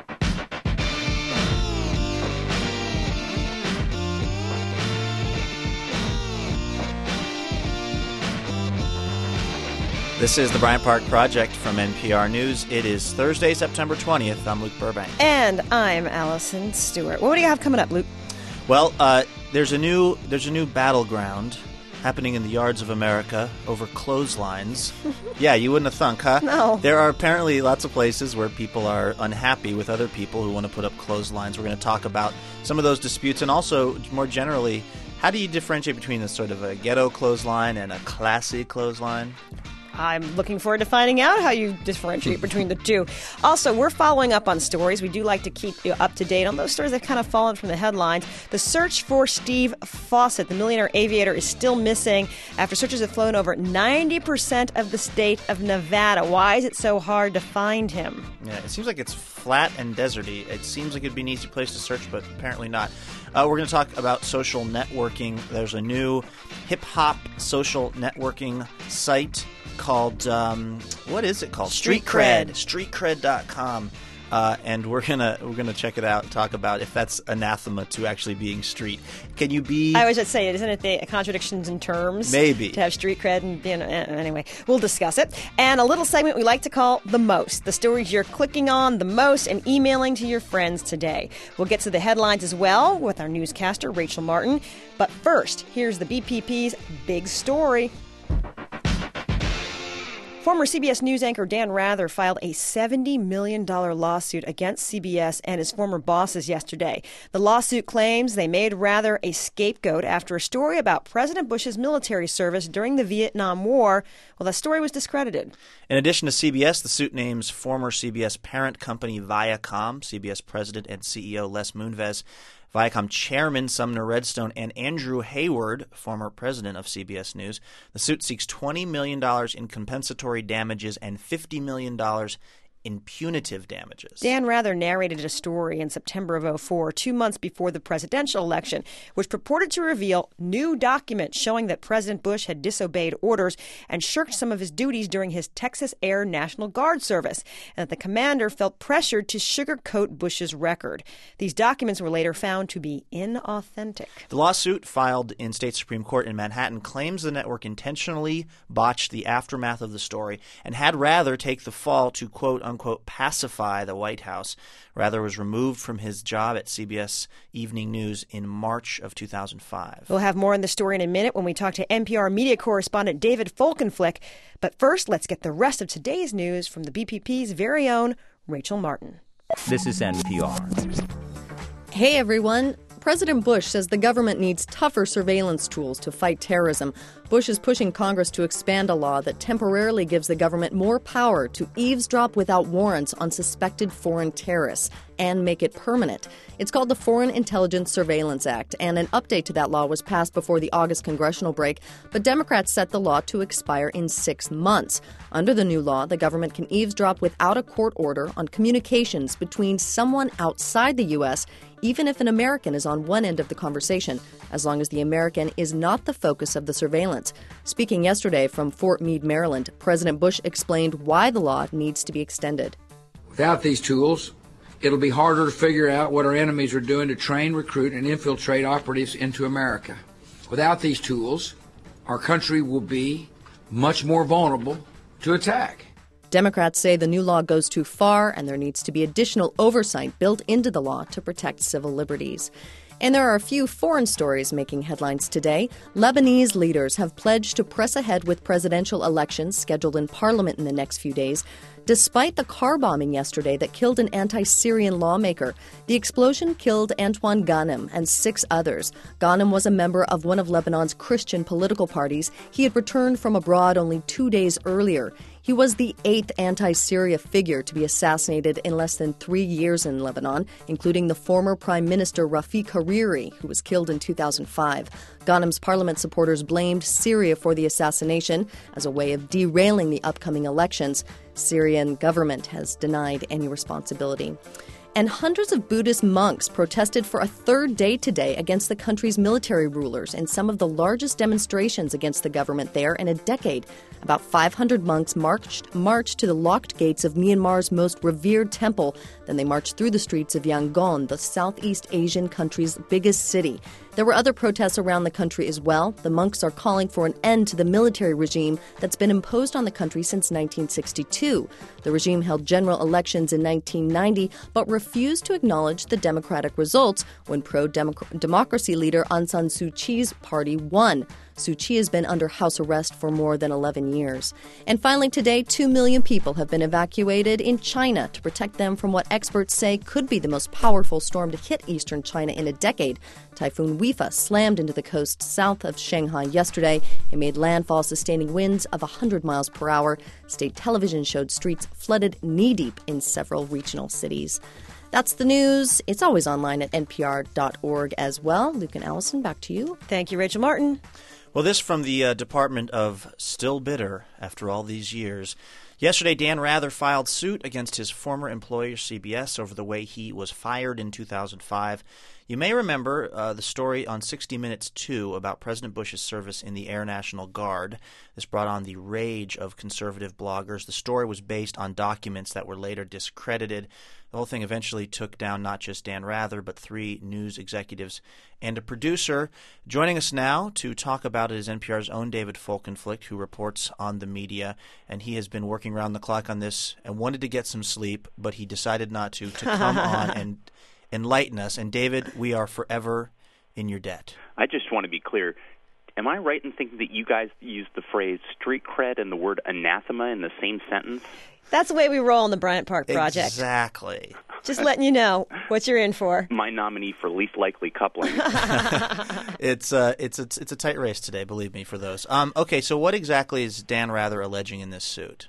S3: This is the Bryant Park Project from NPR News. It is Thursday, September 20th. I'm Luke Burbank.
S2: And I'm Allison Stewart. What do you have coming up, Luke?
S3: Well, there's a new battleground happening in the yards of America over clotheslines. Yeah, you wouldn't have thunk, huh?
S2: No.
S3: There are apparently lots of places where people are unhappy with other people who want to put up clotheslines. We're going to talk about some of those disputes, and also, more generally, how do you differentiate between a sort of a ghetto clothesline and a classy clothesline?
S2: I'm looking forward to finding out how you differentiate between the two. Also, we're following up on stories. We do like to keep you up to date on those stories that have kind of fallen from the headlines. The search for Steve Fossett, the millionaire aviator, is still missing after searchers have flown over 90% of the state of Nevada. Why is it so hard to find him?
S3: Yeah, it seems like it's flat and deserty. It seems like it'd be an easy place to search, but apparently not. We're going to talk about social networking. There's a new hip-hop social networking site called, what is it called?
S2: Street Cred.
S3: StreetCred.com. And we're gonna check it out and talk about if that's anathema to actually being street. Can you be?
S2: I was just saying, isn't it the contradictions in terms?
S3: Maybe.
S2: To have street cred and, anyway, we'll discuss it. And a little segment we like to call The Most, the stories you're clicking on the most and emailing to your friends today. We'll get to the headlines as well with our newscaster, Rachel Martin. But first, here's the BPP's big story. Former CBS News anchor Dan Rather filed a $70 million lawsuit against CBS and his former bosses yesterday. The lawsuit claims they made Rather a scapegoat after a story about President Bush's military service during the Vietnam War. Well, that story was discredited.
S3: In addition to CBS, the suit names former CBS parent company Viacom, CBS president and CEO Les Moonves, Viacom chairman Sumner Redstone, and Andrew Hayward, former president of CBS News. The suit seeks $20 million in compensatory damages and $50 million in punitive damages.
S2: Dan Rather narrated a story in September of 2004, 2 months before the presidential election, which purported to reveal new documents showing that President Bush had disobeyed orders and shirked some of his duties during his Texas Air National Guard service, and that the commander felt pressured to sugarcoat Bush's record. These documents were later found to be inauthentic.
S3: The lawsuit, filed in state Supreme Court in Manhattan, claims the network intentionally botched the aftermath of the story and had Rather take the fall to quote-unquote pacify the White House. Rather was removed from his job at CBS Evening News in March of 2005.
S2: We'll have more on the story in a minute when we talk to NPR media correspondent David Folkenflik. But first, let's get the rest of today's news from the BPP's very own Rachel Martin.
S5: This is NPR.
S6: Hey, everyone. President Bush says the government needs tougher surveillance tools to fight terrorism. Bush is pushing Congress to expand a law that temporarily gives the government more power to eavesdrop without warrants on suspected foreign terrorists and make it permanent. It's called the Foreign Intelligence Surveillance Act, and an update to that law was passed before the August congressional break, but Democrats set the law to expire in 6 months. Under the new law, the government can eavesdrop without a court order on communications between someone outside the U.S., even if an American is on one end of the conversation, as long as the American is not the focus of the surveillance. Speaking yesterday from Fort Meade, Maryland, President Bush explained why the law needs to be extended.
S16: Without these tools, it'll be harder to figure out what our enemies are doing to train, recruit, and infiltrate operatives into America. Without these tools, our country will be much more vulnerable to attack.
S6: Democrats say the new law goes too far and there needs to be additional oversight built into the law to protect civil liberties. And there are a few foreign stories making headlines today. Lebanese leaders have pledged to press ahead with presidential elections scheduled in parliament in the next few days. Despite the car bombing yesterday that killed an anti-Syrian lawmaker, the explosion killed Antoine Ghanem and 6 others. Ghanem was a member of one of Lebanon's Christian political parties. He had returned from abroad only 2 days earlier. He was the 8th anti-Syria figure to be assassinated in less than 3 years in Lebanon, including the former Prime Minister Rafiq Hariri, who was killed in 2005. Ghanem's parliament supporters blamed Syria for the assassination as a way of derailing the upcoming elections. Syrian government has denied any responsibility. And hundreds of Buddhist monks protested for a third day today against the country's military rulers in some of the largest demonstrations against the government there in a decade. About 500 monks marched to the locked gates of Myanmar's most revered temple. Then they marched through the streets of Yangon, the Southeast Asian country's biggest city. There were other protests around the country as well. The monks are calling for an end to the military regime that's been imposed on the country since 1962. The regime held general elections in 1990, but refused to acknowledge the democratic results when pro-democracy leader Aung San Suu Kyi's party won. Suu Kyi has been under house arrest for more than 11 years. And finally today, 2 million people have been evacuated in China to protect them from what experts say could be the most powerful storm to hit eastern China in a decade. Typhoon Wifa slammed into the coast south of Shanghai yesterday. It made landfall, sustaining winds of 100 miles per hour. State television showed streets flooded knee-deep in several regional cities. That's the news. It's always online at npr.org as well. Luke and Allison, back to you.
S2: Thank you, Rachel Martin.
S3: Well, this from the Department of Still Bitter after all these years. Yesterday, Dan Rather filed suit against his former employer, CBS, over the way he was fired in 2005. You may remember the story on 60 Minutes 2 about President Bush's service in the Air National Guard. This brought on the rage of conservative bloggers. The story was based on documents that were later discredited. The whole thing eventually took down not just Dan Rather, but 3 news executives and a producer. Joining us now to talk about it is NPR's own David Folkenflik, who reports on the media, and he has been working around the clock on this and wanted to get some sleep, but he decided not to come on and enlighten us. And David, we are forever in your debt.
S17: I just want to be clear. Am I right in thinking that you guys use the phrase street cred and the word anathema in the same sentence?
S2: That's the way we roll in the Bryant Park Project.
S3: Exactly.
S2: Just letting you know what you're in for.
S17: My nominee for least likely coupling.
S3: It's a tight race today, believe me, for those. Okay, so what exactly is Dan Rather alleging in this suit?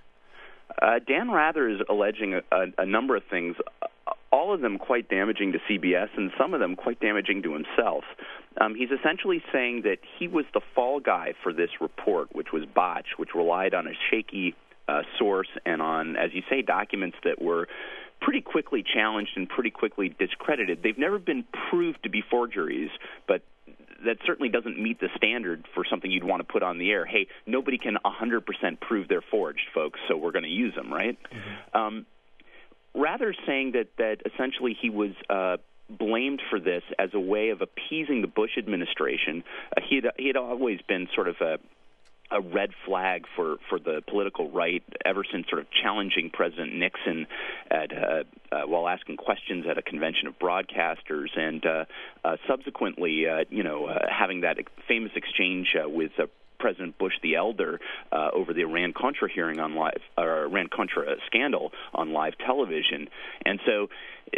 S17: Dan Rather is alleging a number of things, all of them quite damaging to CBS and some of them quite damaging to himself. He's essentially saying that he was the fall guy for this report, which was botched, which relied on a shaky source and on, as you say, documents that were pretty quickly challenged and pretty quickly discredited. They've never been proved to be forgeries, but that certainly doesn't meet the standard for something you'd want to put on the air. Hey, nobody can 100% prove they're forged, folks, so we're going to use them, right? Mm-hmm. Rather saying that essentially he was blamed for this as a way of appeasing the Bush administration. He had always been sort of a red flag for the political right ever since sort of challenging President Nixon while asking questions at a convention of broadcasters, and subsequently, having that famous exchange with President Bush the Elder over the Iran-Contra hearing on live, or Iran-Contra scandal on live television, and so.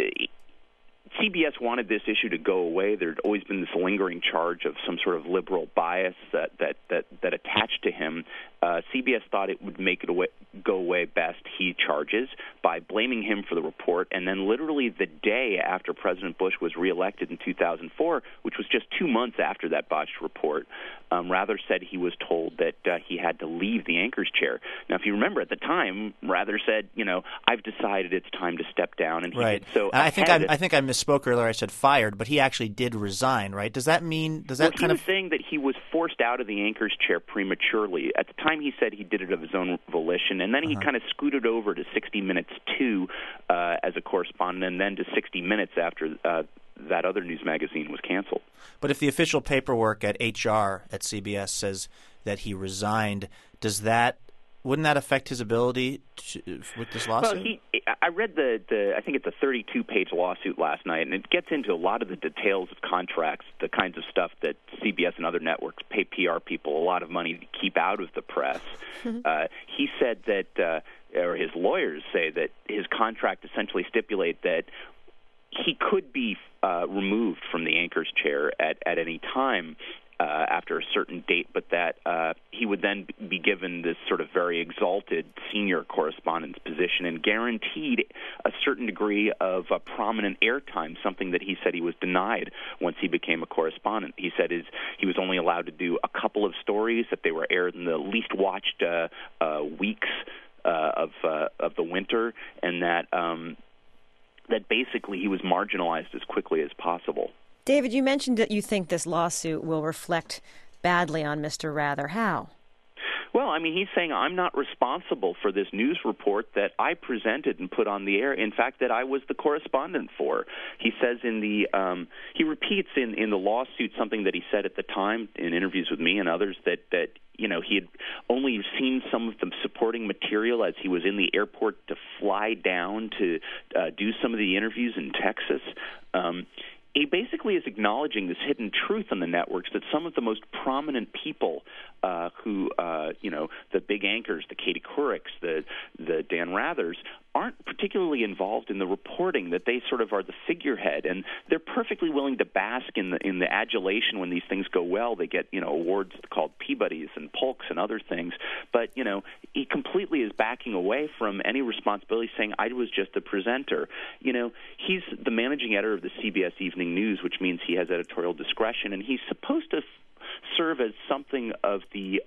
S17: CBS wanted this issue to go away. There'd always been this lingering charge of some sort of liberal bias that attached to him. CBS thought it would make it go away best, he charges, by blaming him for the report. And then literally the day after President Bush was reelected in 2004, which was just 2 months after that botched report, Rather said he was told that he had to leave the anchor's chair. Now, if you remember at the time, Rather said, I've decided it's time to step down, and he did so.
S3: I think I misspoke earlier. I said fired, but he actually did resign, right? Does that mean he was
S17: saying that he was forced out of the anchor's chair prematurely. At the time, he said he did it of his own volition, and then he kind of scooted over to 60 Minutes 2 as a correspondent, and then to 60 Minutes after that other news magazine was canceled.
S3: But if the official paperwork at HR at CBS says that he resigned, wouldn't that affect his ability with this lawsuit?
S17: Well, I read I think it's a 32-page lawsuit last night, and it gets into a lot of the details of contracts, the kinds of stuff that CBS and other networks pay PR people a lot of money to keep out of the press. He said that, or his lawyers say that his contract essentially stipulate that he could be removed from the anchor's chair at any time after a certain date, but that he would then be given this sort of very exalted senior correspondent's position and guaranteed a certain degree of prominent airtime, something that he said he was denied once he became a correspondent. He said he was only allowed to do a couple of stories, that they were aired in the least watched weeks of the winter, and that basically he was marginalized as quickly as possible.
S2: David, you mentioned that you think this lawsuit will reflect badly on Mr. Rather. How?
S17: Well, I mean, he's saying I'm not responsible for this news report that I presented and put on the air. In fact, that I was the correspondent for. He says he repeats in the lawsuit something that he said at the time in interviews with me and others that he had only seen some of the supporting material as he was in the airport to fly down to do some of the interviews in Texas. He basically is acknowledging this hidden truth on the networks that some of the most prominent people who, the big anchors, the Katie Courics, the Dan Rathers, aren't particularly involved in the reporting, that they sort of are the figurehead, and they're perfectly willing to bask in the adulation when these things go well. They get, awards called Peabodys and Polks and other things, but, he completely is backing away from any responsibility, saying, I was just a presenter. He's the managing editor of the CBS Evening News, which means he has editorial discretion, and he's supposed to serve as something of the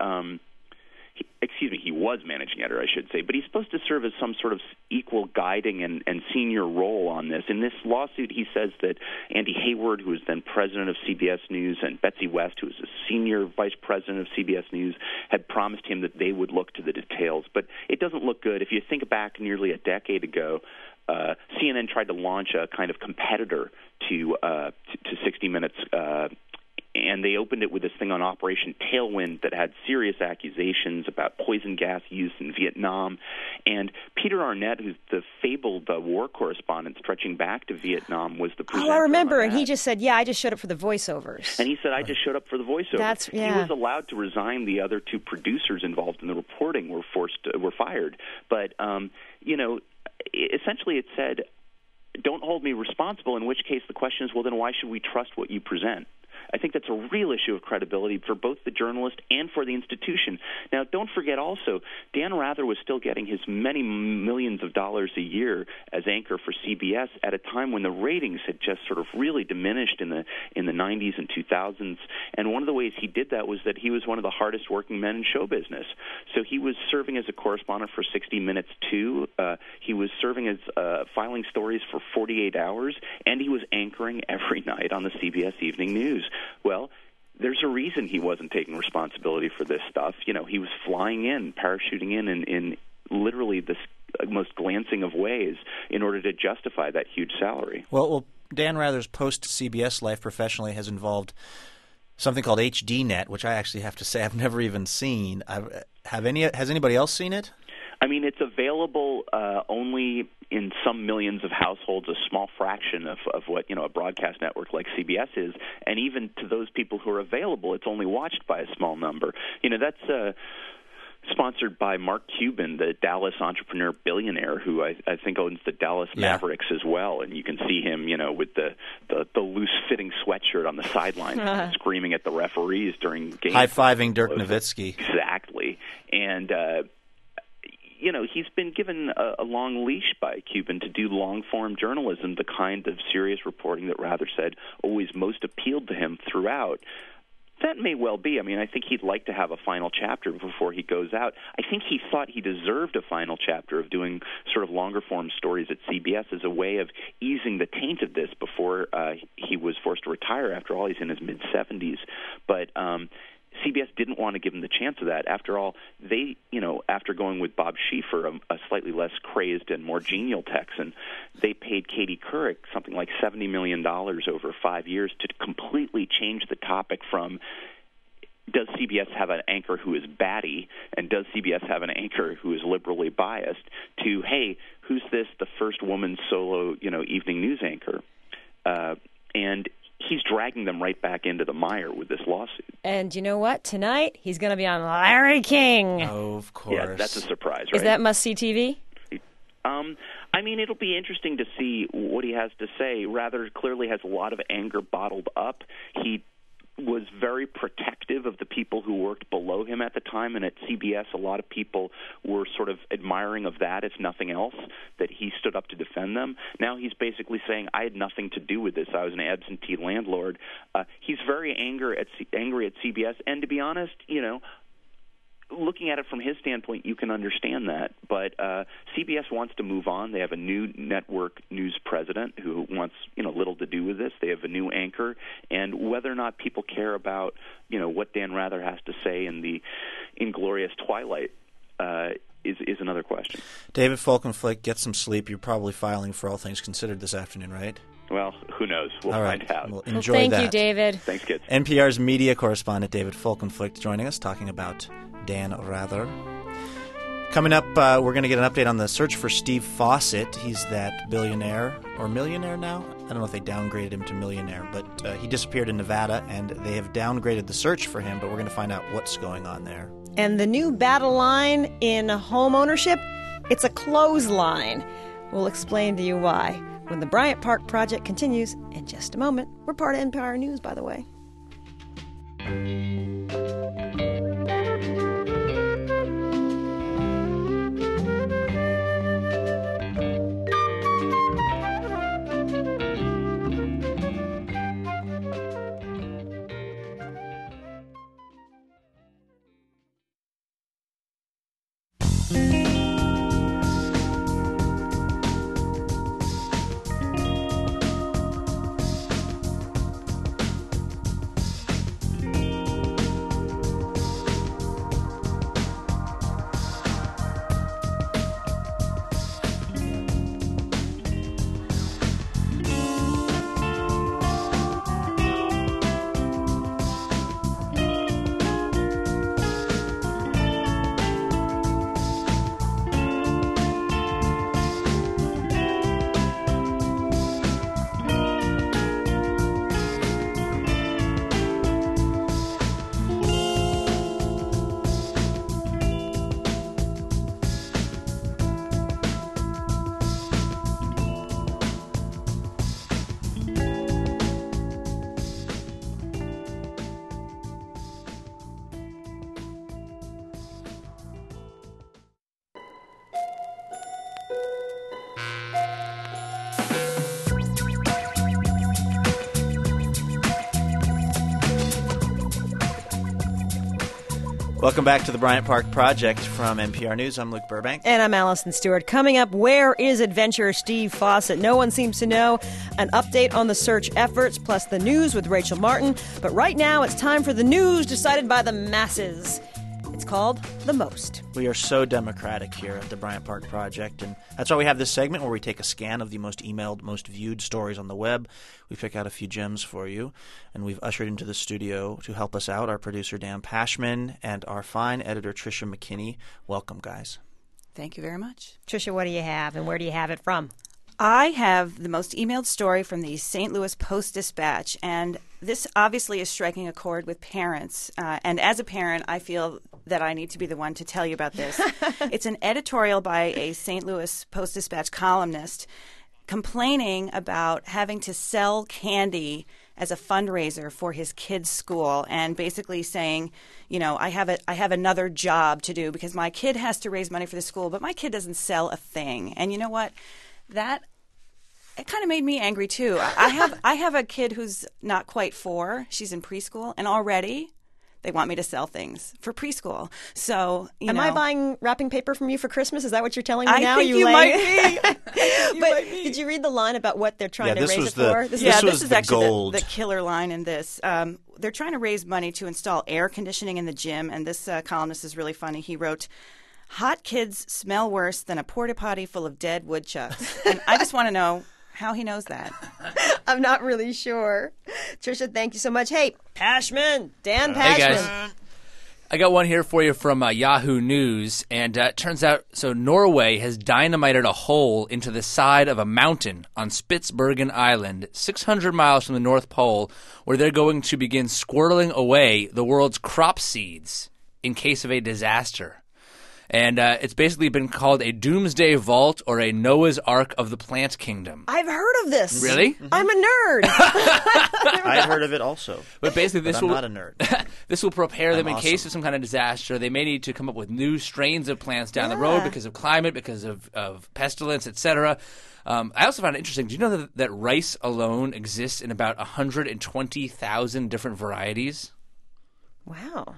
S17: he was managing editor, I should say, but he's supposed to serve as some sort of equal guiding and senior role on this. In this lawsuit, he says that Andy Hayward, who was then president of CBS News, and Betsy West, who was a senior vice president of CBS News, had promised him that they would look to the details. But it doesn't look good. If you think back nearly a decade ago, CNN tried to launch a kind of competitor to 60 Minutes, and they opened it with this thing on Operation Tailwind that had serious accusations about poison gas use in Vietnam. And Peter Arnett, who's the fabled war correspondent stretching back to Vietnam, was the presenter.
S2: Oh, I remember. And he just said, I just showed up for the voiceovers.
S17: And he said, I just showed up for the voiceovers.
S2: He
S17: was allowed to resign. The other two producers involved in the reporting were fired. But, essentially it said, don't hold me responsible, in which case the question is, well, then why should we trust what you present? I think that's a real issue of credibility for both the journalist and for the institution. Now, don't forget also, Dan Rather was still getting his many millions of dollars a year as anchor for CBS at a time when the ratings had just sort of really diminished in the 90s and 2000s. And one of the ways he did that was that he was one of the hardest working men in show business. So he was serving as a correspondent for 60 Minutes too. He was serving as filing stories for 48 hours, and he was anchoring every night on the CBS Evening News. Well, there's a reason he wasn't taking responsibility for this stuff. He was flying in, parachuting in literally the most glancing of ways in order to justify that huge salary.
S3: Well, Dan Rather's post-CBS life professionally has involved something called HDNet, which I actually have to say I've never even seen. Has anybody else seen it?
S17: I mean, it's available only in some millions of households, a small fraction of what a broadcast network like CBS is, and even to those people who are available, it's only watched by a small number. That's sponsored by Mark Cuban, the Dallas entrepreneur billionaire, who I think owns the Dallas Mavericks as well, and you can see him, with the loose-fitting sweatshirt on the sideline, screaming at the referees during games,
S3: high-fiving Dirk Nowitzki.
S17: Exactly, and he's been given a long leash by Cuban to do long-form journalism, the kind of serious reporting that Rather said always most appealed to him throughout. That may well be. I mean, I think he'd like to have a final chapter before he goes out. I think he thought he deserved a final chapter of doing sort of longer-form stories at CBS as a way of easing the taint of this before he was forced to retire. After all, he's in his mid-70s. But CBS didn't want to give him the chance of that. After all, they, after going with Bob Schieffer, a slightly less crazed and more genial Texan, they paid Katie Couric something like $70 million over 5 years to completely change the topic from does CBS have an anchor who is batty, and does CBS have an anchor who is liberally biased, to, hey, who's this, the first woman solo, evening news anchor? And he's dragging them right back into the mire with this lawsuit.
S2: And you know what? Tonight, he's going to be on Larry King.
S3: Oh, of course.
S17: Yeah, that's a surprise, right?
S2: Is that must-see TV?
S17: I mean, it'll be interesting to see what he has to say. Rather, clearly has a lot of anger bottled up. He was very protective of the people who worked below him at the time, and at CBS a lot of people were sort of admiring of that, if nothing else, that he stood up to defend them. Now he's basically saying, I had nothing to do with this. I was an absentee landlord. He's very angry at CBS, and to be honest, looking at it from his standpoint, you can understand that. But CBS wants to move on. They have a new network news president who wants little to do with this. They have a new anchor, and whether or not people care about what Dan Rather has to say in the inglorious twilight is another question.
S3: David Folkenflik, get some sleep. You're probably filing for All Things Considered this afternoon, right?
S17: Well, who knows? We'll
S3: All right.
S17: find out.
S3: Well, enjoy that.
S2: Thank you, David.
S17: Thanks, kids.
S3: NPR's media correspondent David Folkenflik joining us, talking about Dan Rather. Coming up, we're going to get an update on the search for Steve Fawcett. He's that billionaire, or millionaire now? I don't know if they downgraded him to millionaire, but he disappeared in Nevada, and they have downgraded the search for him, but we're going to find out what's going on there.
S2: And the new battle line in home ownership, it's a clothesline. We'll explain to you why when the Bryant Park Project continues in just a moment. We're part of NPR News, by the way.
S3: Welcome back to the Bryant Park Project from NPR News. I'm Luke Burbank.
S2: And I'm Allison Stewart. Coming up, where is adventurer Steve Fawcett? No one seems to know. An update on the search efforts, plus the news with Rachel Martin. But right now, it's time for the news decided by the masses. It's called The Most.
S3: We are so democratic here at the Bryant Park Project, and that's why we have this segment where we take a scan of the most emailed, most viewed stories on the web. We pick out a few gems for you, and we've ushered into the studio to help us out our producer Dan Pashman and our fine editor Tricia McKinney. Welcome, guys.
S18: Thank you very much.
S2: Tricia, what do you have, and where do you have it from?
S18: I have the most emailed story from the St. Louis Post-Dispatch, and this obviously is striking a chord with parents. And as a parent, I feel that I need to be the one to tell you about this. It's an editorial by a St. Louis Post-Dispatch columnist complaining about having to sell candy as a fundraiser for his kid's school, and basically saying, I have another job to do because my kid has to raise money for the school, but my kid doesn't sell a thing. And you know what? It kind of made me angry too. I have a kid who's not quite 4. She's in preschool, and already they want me to sell things for preschool. So,
S2: Am I buying wrapping paper from you for Christmas? Is that what you're telling me now?
S18: I think you might be.
S2: But did you read the line about what they're trying to raise it for?
S18: This is actually the killer line in this. They're trying to raise money to install air conditioning in the gym, and this columnist is really funny. He wrote, "Hot kids smell worse than a porta potty full of dead woodchucks." And I just want to know how he knows that.
S2: I'm not really sure. Tricia, thank you so much. Hey, Pashman, Dan Pashman.
S19: Hey, guys. I got one here for you from Yahoo News, and it turns out, Norway has dynamited a hole into the side of a mountain on Spitsbergen Island, 600 miles from the North Pole, where they're going to begin squirreling away the world's crop seeds in case of a disaster. And it's basically been called a doomsday vault or a Noah's Ark of the plant kingdom.
S2: I've heard of this.
S19: Really?
S2: I'm a nerd.
S3: I've heard of it also.
S19: But basically,
S3: I'm not a nerd.
S19: This will prepare them in
S3: awesome.
S19: case of some kind of disaster. They may need to come up with new strains of plants down the road because of climate, because of pestilence, etc. I also found it interesting. Do you know that rice alone exists in about 120,000 different varieties?
S2: Wow.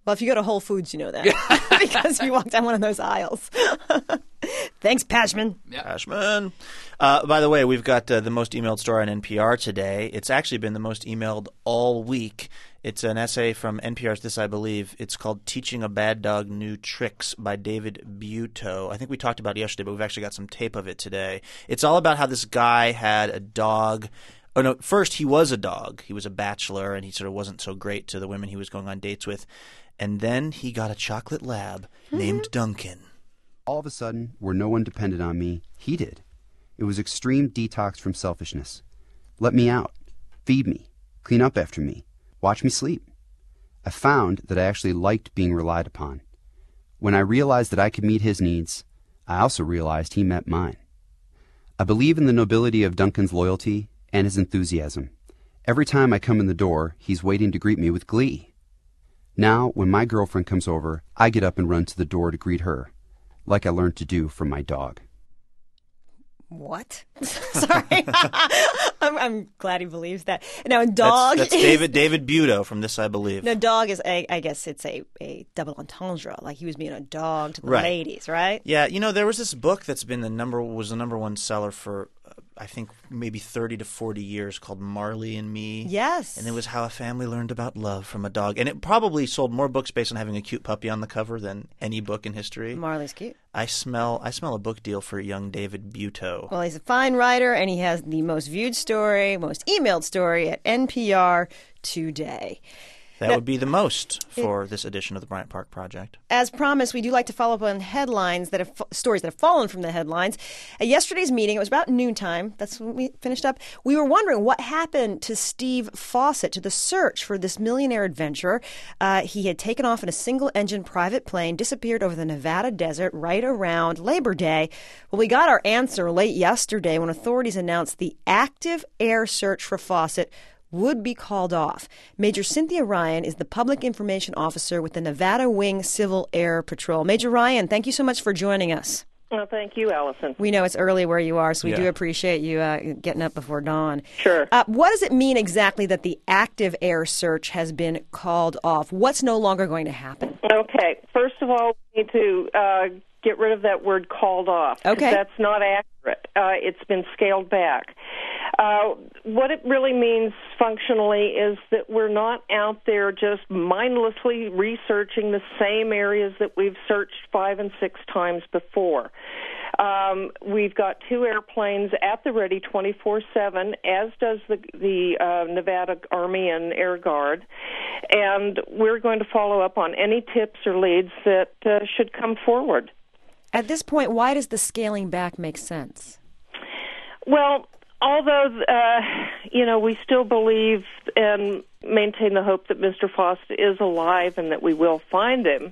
S2: Well, if you go to Whole Foods, you know that because you walk down one of those aisles. Thanks, Pashman.
S3: Pashman. By the way, we've got the most emailed story on NPR today. It's actually been the most emailed all week. It's an essay from NPR's This I Believe. It's called Teaching a Bad Dog New Tricks by David Butow. I think we talked about it yesterday, but we've actually got some tape of it today. It's all about how this guy had a dog. Oh, no, first he was a dog. He was a bachelor, and he sort of wasn't so great to the women he was going on dates with. And then he got a chocolate lab named Duncan.
S20: All of a sudden, where no one depended on me, he did. It was extreme detox from selfishness. Let me out. Feed me. Clean up after me. Watch me sleep. I found that I actually liked being relied upon. When I realized that I could meet his needs, I also realized he met mine. I believe in the nobility of Duncan's loyalty and his enthusiasm. Every time I come in the door, he's waiting to greet me with glee. Now, when my girlfriend comes over, I get up and run to the door to greet her, like I learned to do from my dog.
S2: What? Sorry. I'm glad he believes that. Now, dog
S3: That's David Butow from This I Believe.
S2: No, dog is I guess it's a double entendre. Like he was being a dog to the ladies, right?
S3: Yeah, there was this book that's been the number one seller for I think maybe 30 to 40 years called Marley and Me.
S2: Yes.
S3: And it was how a family learned about love from a dog. And it probably sold more books based on having a cute puppy on the cover than any book in history.
S2: Marley's cute.
S3: I smell a book deal for young David Butow.
S2: Well, he's a fine writer, and he has the most viewed story, most emailed story at NPR today.
S3: That would be the most for this edition of the Bryant Park Project.
S2: As promised, we do like to follow up on stories that have fallen from the headlines. At yesterday's meeting, it was about noontime. That's when we finished up. We were wondering what happened to Steve Fawcett, to the search for this millionaire adventurer. He had taken off in a single-engine private plane, disappeared over the Nevada desert right around Labor Day. Well, we got our answer late yesterday when authorities announced the active air search for Fawcett would be called off. Major Cynthia Ryan is the public information officer with the Nevada Wing Civil Air Patrol. Major Ryan, thank you so much for joining us.
S21: Well, thank you, Allison.
S2: We know it's early where you are, so we do appreciate you getting up before dawn.
S21: Sure.
S2: What does it mean exactly that the active air search has been called off? What's no longer going to happen?
S21: Okay. First of all, we need to get rid of that word called off.
S2: Okay.
S21: That's not accurate. It's been scaled back. What it really means functionally is that we're not out there just mindlessly researching the same areas that we've searched 5 and 6 times before. We've got 2 airplanes at the ready 24/7, as does the Nevada Army and Air Guard, and we're going to follow up on any tips or leads that should come forward.
S2: At this point, why does the scaling back make sense?
S21: Well, although, we still believe and maintain the hope that Mr. Fawcett is alive and that we will find him,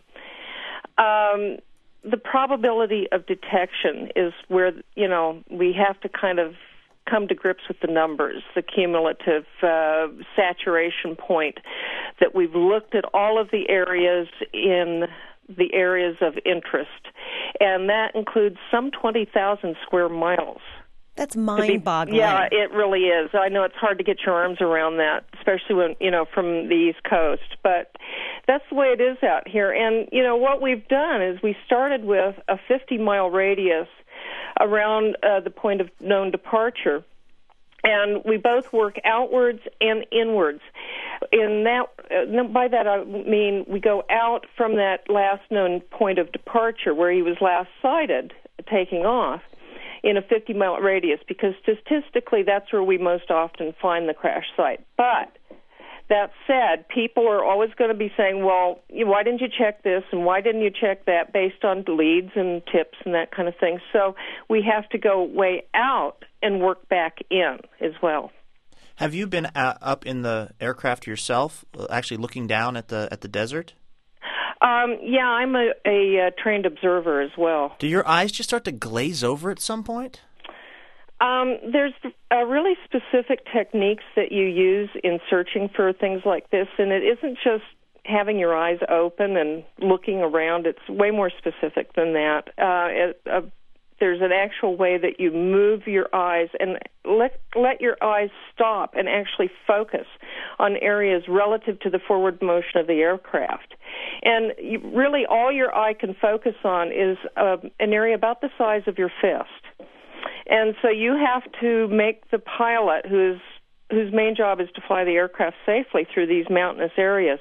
S21: the probability of detection is where, we have to kind of come to grips with the numbers, the cumulative saturation point, that we've looked at all of the areas in the areas of interest, and that includes some 20,000 square miles.
S2: That's mind-boggling.
S21: Yeah, it really is. I know it's hard to get your arms around that, especially when, from the East Coast, but that's the way it is out here. And, what we've done is we started with a 50-mile radius around the point of known departure, and we both work outwards and inwards. In that, by that I mean we go out from that last known point of departure where he was last sighted taking off in a 50-mile radius, because statistically that's where we most often find the crash site. But that said, people are always going to be saying, well, why didn't you check this and why didn't you check that, based on leads and tips and that kind of thing. So we have to go way out and work back in as well.
S3: Have you been up in the aircraft yourself, actually looking down at the desert?
S21: Yeah, I'm a trained observer as well.
S3: Do your eyes just start to glaze over at some point?
S21: There's really specific techniques that you use in searching for things like this, and it isn't just having your eyes open and looking around. It's way more specific than that. A there's an actual way that you move your eyes and let your eyes stop and actually focus on areas relative to the forward motion of the aircraft. And really all your eye can focus on is an area about the size of your fist. And so you have to make the pilot, whose main job is to fly the aircraft safely through these mountainous areas,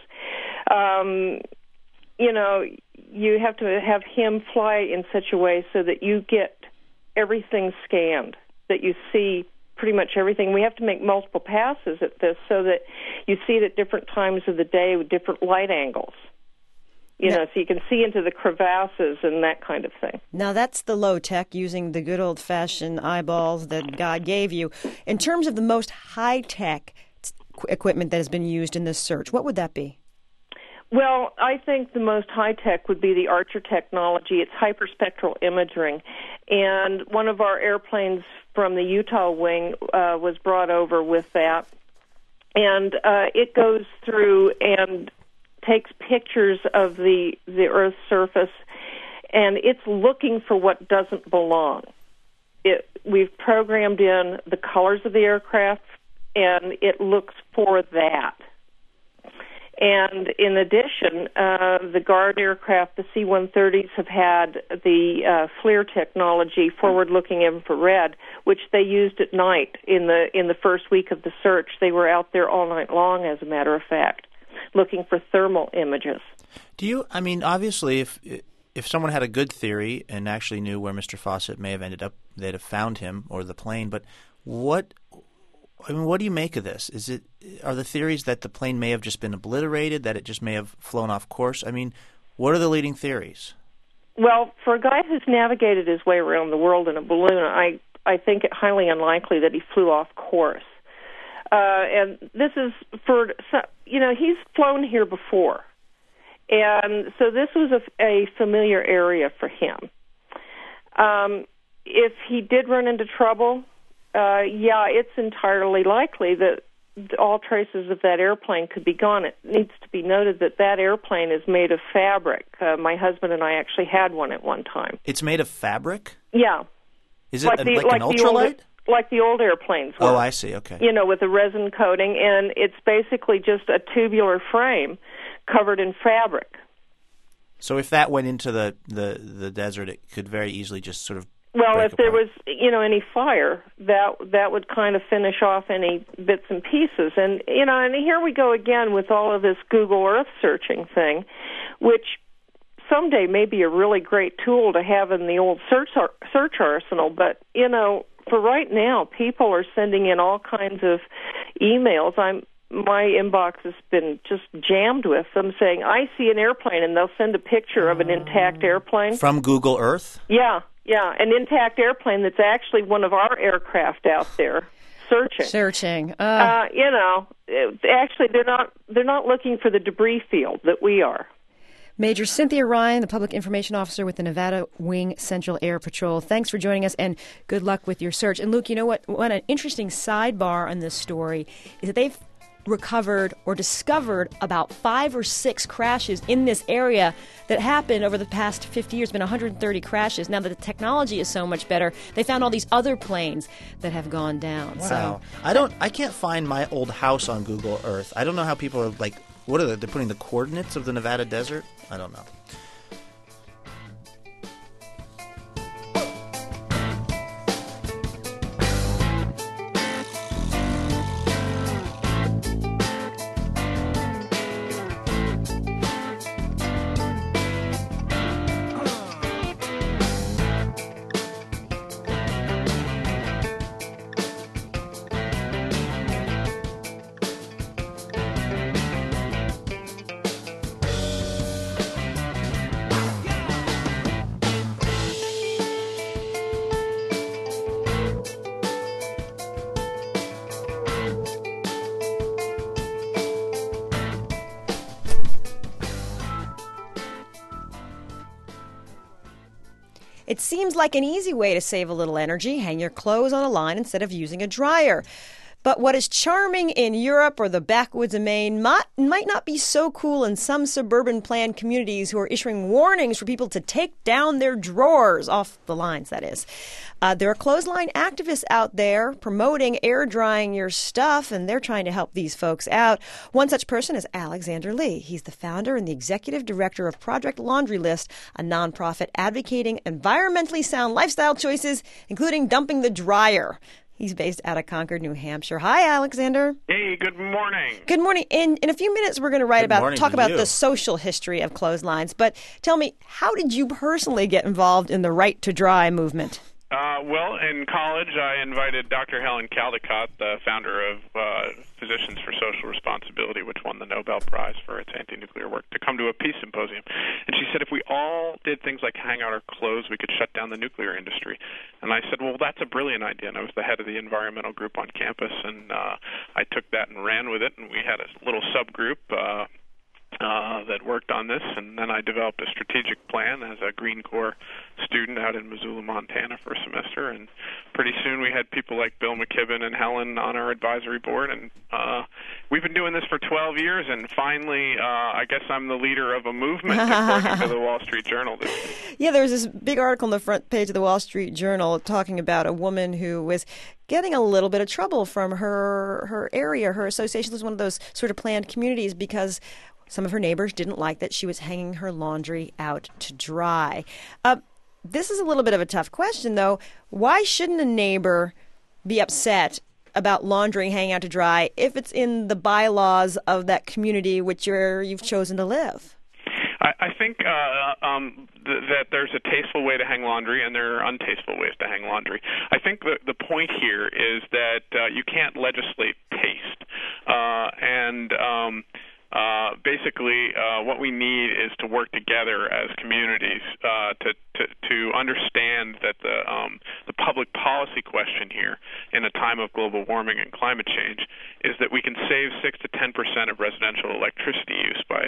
S21: you have to have him fly in such a way so that you get everything scanned, that you see pretty much everything. We have to make multiple passes at this so that you see it at different times of the day with different light angles. So you can see into the crevasses and that kind of thing.
S2: Now, that's the low tech, using the good old-fashioned eyeballs that God gave you. In terms of the most high-tech equipment that has been used in this search, what would that be?
S21: Well, I think the most high-tech would be the Archer technology. It's hyperspectral imaging. And one of our airplanes from the Utah wing was brought over with that. And it goes through and takes pictures of the Earth's surface, and it's looking for what doesn't belong. We've programmed in the colors of the aircraft, and it looks for that. And in addition, the Guard aircraft, the C-130s, have had the FLIR technology, forward-looking infrared, which they used at night in the first week of the search. They were out there all night long, as a matter of fact, looking for thermal images.
S3: Obviously, if someone had a good theory and actually knew where Mr. Fawcett may have ended up, they'd have found him or the plane. But what do you make of this? Are the theories that the plane may have just been obliterated, that it just may have flown off course? What are the leading theories?
S21: Well, for a guy who's navigated his way around the world in a balloon, I think it highly unlikely that he flew off course. And this is he's flown here before. And so this was a familiar area for him. If he did run into trouble, it's entirely likely that all traces of that airplane could be gone. It needs to be noted that that airplane is made of fabric. My husband and I actually had one at one time.
S3: It's made of fabric?
S21: Yeah.
S3: Is it like an ultralight?
S21: Like the old airplanes were.
S3: Oh, I see. Okay.
S21: With a resin coating, and it's basically just a tubular frame covered in fabric.
S3: So if that went into the desert, it could very easily just sort of
S21: Well,
S3: break
S21: if there
S3: apart.
S21: was, any fire, that would kind of finish off any bits and pieces. And, and here we go again with all of this Google Earth searching thing, which someday may be a really great tool to have in the old search arsenal. But, for right now, people are sending in all kinds of emails. My inbox has been just jammed with them saying, I see an airplane, and they'll send a picture of an intact airplane.
S3: From Google Earth?
S21: Yeah, an intact airplane that's actually one of our aircraft out there searching. Actually, they're not looking for the debris field that we are.
S2: Major Cynthia Ryan, the Public Information Officer with the Nevada Wing Central Air Patrol. Thanks for joining us, and good luck with your search. And Luke, you know what an interesting sidebar on this story is that they've recovered or discovered about 5 or 6 crashes in this area that happened over the past 50 years. Been 130 crashes. Now that the technology is so much better, they found all these other planes that have gone down.
S3: Wow.
S2: So,
S3: I can't find my old house on Google Earth. I don't know how people are what are they? They're putting the coordinates of the Nevada desert? I don't know.
S2: it seems like an easy way to save a little energy. Hang your clothes on a line instead of using a dryer. But what is charming in Europe or the backwoods of Maine might not be so cool in some suburban planned communities who are issuing warnings for people to take down their drawers, off the lines, that is. There are clothesline activists out there promoting air drying your stuff, and they're trying to help these folks out. One such person is Alexander Lee. He's the founder and the executive director of Project Laundry List, a nonprofit advocating environmentally sound lifestyle choices, including dumping the dryer. He's based out of Concord, New Hampshire. Hi, Alexander.
S4: Hey, good morning.
S2: Good morning. In a few minutes, we're going to talk about the social history of clotheslines. But tell me, how did you personally get involved in the Right to Dry movement?
S4: Well, in college, I invited Dr. Helen Caldicott, the founder of Physicians for Social Responsibility, which won the Nobel Prize for its anti-nuclear work, to come to a peace symposium. And she said if we all did things like hang out our clothes, we could shut down the nuclear industry. And I said, well, that's a brilliant idea. And I was the head of the environmental group on campus, and I took that and ran with it. And we had a little subgroup that worked on this, and then I developed a strategic plan as a Green Corps student out in Missoula, Montana for a semester, and pretty soon we had people like Bill McKibben and Helen on our advisory board, and we've been doing this for 12 years, and finally I guess I'm the leader of a movement, according to the Wall Street Journal this week.
S2: Yeah, there was this big article on the front page of the Wall Street Journal talking about a woman who was getting a little bit of trouble from her area. Her association was one of those sort of planned communities because some of her neighbors didn't like that she was hanging her laundry out to dry. This is a little bit of a tough question, though. Why shouldn't a neighbor be upset about laundry hanging out to dry if it's in the bylaws of that community which you've chosen to live?
S4: I think that there's a tasteful way to hang laundry and there are untasteful ways to hang laundry. I think the point here is that you can't legislate taste. Basically, what we need is to work together as communities to understand that the public policy question here in a time of global warming and climate change is that we can save 6 to 10% of residential electricity use by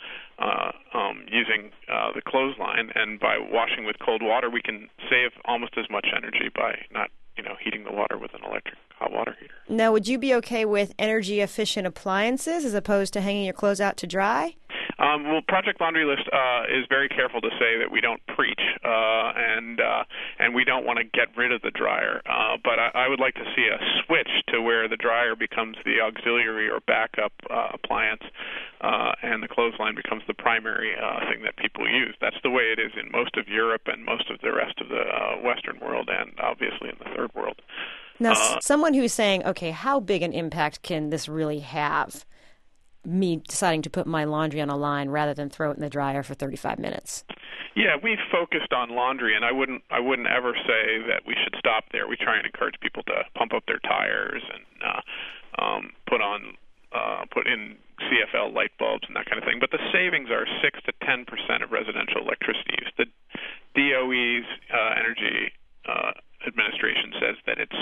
S4: using the clothesline, and by washing with cold water, we can save almost as much energy by not heating the water with an electric hot water heater.
S2: Now, would you be okay with energy-efficient appliances as opposed to hanging your clothes out to dry?
S4: Well, Project Laundry List is very careful to say that we don't preach, and we don't want to get rid of the dryer. But I would like to see a switch to where the dryer becomes the auxiliary or backup appliance, and the clothesline becomes the primary thing that people use. That's the way it is in most of Europe and most of the rest of the Western world, and obviously in the Third World.
S2: Now, someone who's saying, okay, how big an impact can this really have? Me deciding to put my laundry on a line rather than throw it in the dryer for 35 minutes.
S4: Yeah, we've focused on laundry, and I wouldn't ever say that we should stop there. We try and encourage people to pump up their tires and put in CFL light bulbs and that kind of thing. But the savings are 6 to 10% of residential electricity use. The DOE's Energy Administration says that it's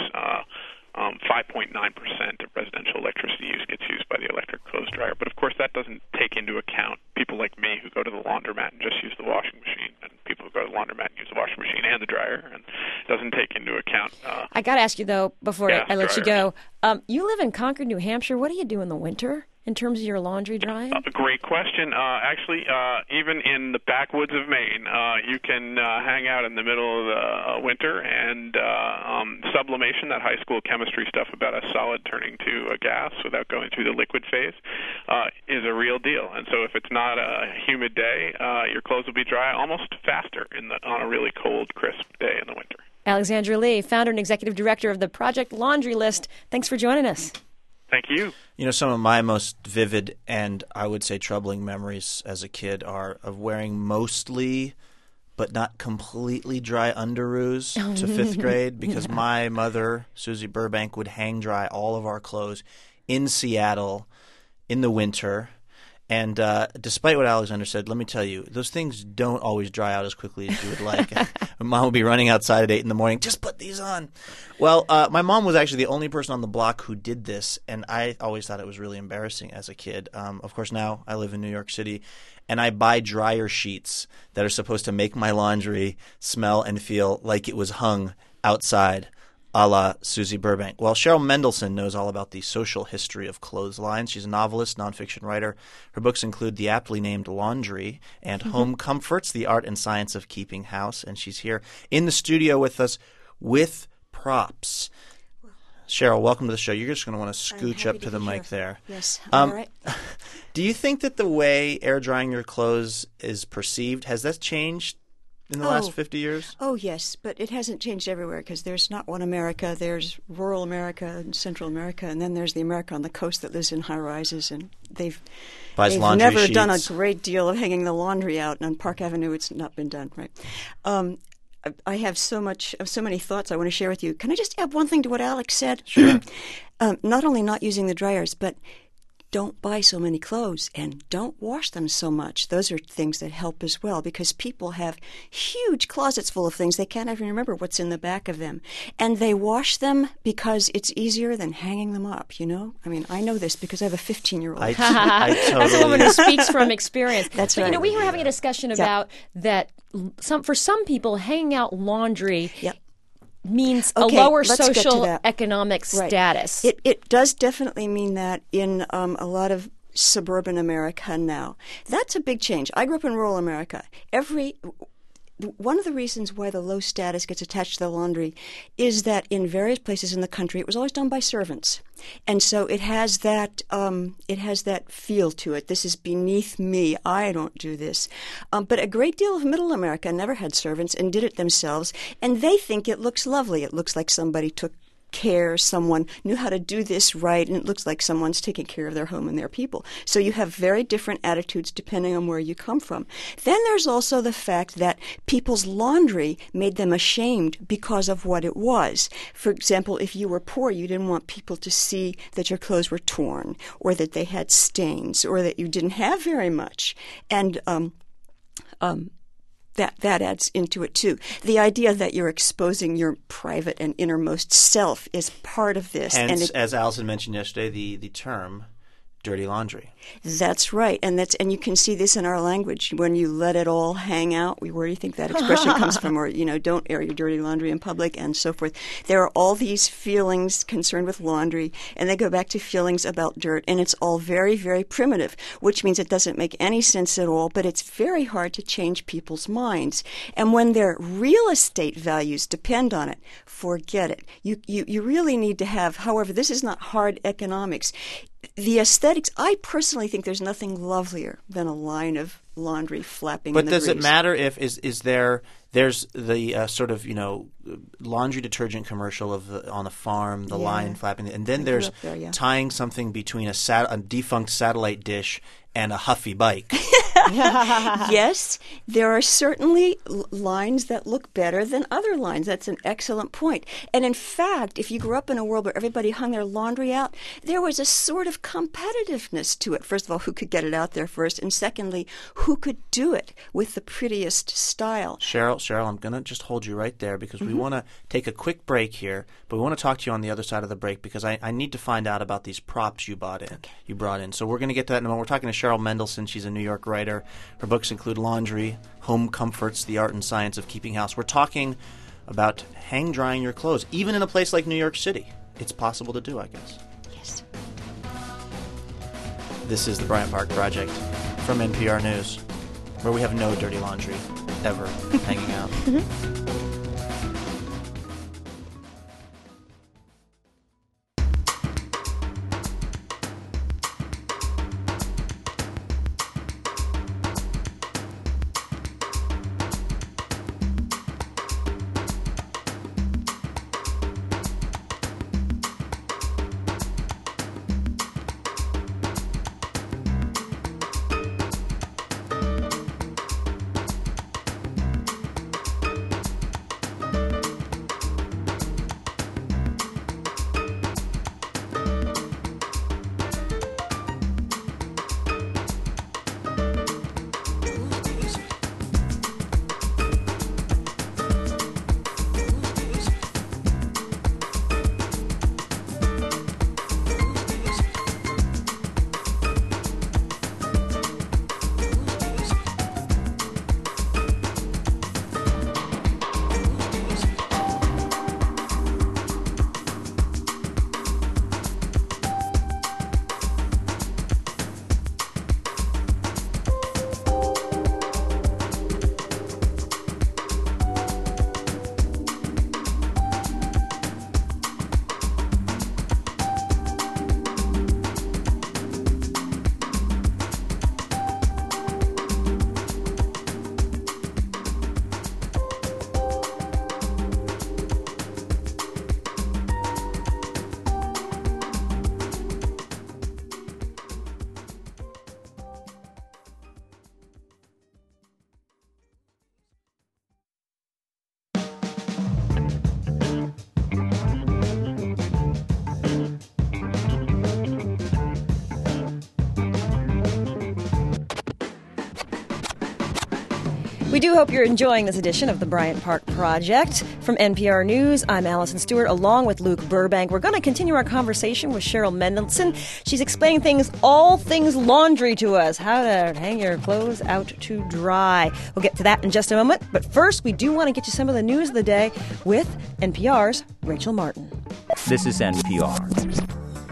S4: 5.9% of residential electricity use gets used by the electric clothes dryer. But of course, that doesn't take into account people like me who go to the laundromat and just use the washing machine, and people who go to the laundromat and use the washing machine and the dryer, and doesn't take into account.
S2: I got to ask you though, before I let you go, you live in Concord, New Hampshire. What do you do in the winter in terms of your laundry drying?
S4: Great question. Actually, even in the backwoods of Maine, you can hang out in the middle of the winter, and sublimation, that high school chemistry stuff about a solid turning to a gas without going through the liquid phase, is a real deal. And so if it's not a humid day, your clothes will be dry almost faster on a really cold, crisp day in the winter.
S2: Alexandra Lee, founder and executive director of the Project Laundry List. Thanks for joining us.
S4: Thank you.
S3: Some of my most vivid and I would say troubling memories as a kid are of wearing mostly but not completely dry underoos to fifth grade, because my mother, Susie Burbank, would hang dry all of our clothes in Seattle in the winter. And despite what Alexander said, let me tell you, those things don't always dry out as quickly as you would like. Mom would be running outside at 8 in the morning, just put these on. Well, my mom was actually the only person on the block who did this, and I always thought it was really embarrassing as a kid. Of course, now I live in New York City, and I buy dryer sheets that are supposed to make my laundry smell and feel like it was hung outside a la Susie Burbank. Well, Cheryl Mendelson knows all about the social history of clotheslines. She's a novelist, nonfiction writer. Her books include the aptly named Laundry and Home Comforts, The Art and Science of Keeping House. And she's here in the studio with us with props. Cheryl, welcome to the show. You're just going to want to scooch up to the mic there.
S8: Yes, all right.
S3: Do you think that the way air drying your clothes is perceived, has that changed in the last 50 years?
S8: Oh, yes, but it hasn't changed everywhere because there's not one America. There's rural America and Central America, and then there's the America on the coast that lives in high-rises, and they've never done a great deal of hanging the laundry out. And on Park Avenue, it's not been done, right? I have so many thoughts I want to share with you. Can I just add one thing to what Alex said?
S3: Sure.
S8: Not only not using the dryers, but don't buy so many clothes and don't wash them so much. Those are things that help as well because people have huge closets full of things. They can't even remember what's in the back of them. And they wash them because it's easier than hanging them up, you know? I mean, I know this because I have a 15-year-old.
S3: I totally...
S2: That's a woman who speaks from experience.
S8: That's
S2: but,
S8: right.
S2: You know, we were having a discussion about that for some people, hanging out laundry means a lower social economic status.
S8: It does definitely mean that in a lot of suburban America now. That's a big change. I grew up in rural America. One of the reasons why the low status gets attached to the laundry is that in various places in the country it was always done by servants. And so it has that feel to it. This is beneath me. I don't do this. But a great deal of middle America never had servants and did it themselves, and they think it looks lovely. It looks like somebody took care, someone knew how to do this right, and it looks like someone's taking care of their home and their people. So you have very different attitudes depending on where you come from. Then there's also the fact that people's laundry made them ashamed because of what it was. For example, if you were poor, you didn't want people to see that your clothes were torn or that they had stains or that you didn't have very much. And that adds into it, too. The idea that you're exposing your private and innermost self is part of this.
S3: Hence, as Allison mentioned yesterday, the term dirty laundry.
S8: That's right. And you can see this in our language. When you let it all hang out, where do you think that expression comes from? Or, don't air your dirty laundry in public and so forth. There are all these feelings concerned with laundry, and they go back to feelings about dirt, and it's all very, very primitive, which means it doesn't make any sense at all, but it's very hard to change people's minds. And when their real estate values depend on it, forget it. You really need to have, however, this is not hard economics. The aesthetics, I personally think there's nothing lovelier than a line of laundry flapping in the breeze.
S3: But does it matter if there's the sort of laundry detergent commercial on the farm, the line flapping, and then there's tying something between a defunct satellite dish and a Huffy bike.
S8: Yes, there are certainly lines that look better than other lines. That's an excellent point. And in fact, if you grew up in a world where everybody hung their laundry out, there was a sort of competitiveness to it. First of all, who could get it out there first? And secondly, who could do it with the prettiest style?
S3: Cheryl, I'm going to just hold you right there because we want to take a quick break here, but we want to talk to you on the other side of the break because I need to find out about these props you brought in. So we're going to get to that in a moment. We're talking to Cheryl Mendelson. She's a New York writer. Her books include Laundry, Home Comforts, The Art and Science of Keeping House. We're talking about hang drying your clothes, even in a place like New York City. It's possible to do, I guess.
S8: Yes.
S3: This is the Bryant Park Project from NPR News, where we have no dirty laundry ever hanging out.
S2: hope you're enjoying this edition of the Bryant Park Project. From NPR News, I'm Allison Stewart, along with Luke Burbank. We're going to continue our conversation with Cheryl Mendelson. She's explaining all things laundry to us, how to hang your clothes out to dry. We'll get to that in just a moment. But first, we do want to get you some of the news of the day with NPR's Rachel Martin.
S5: This is NPR.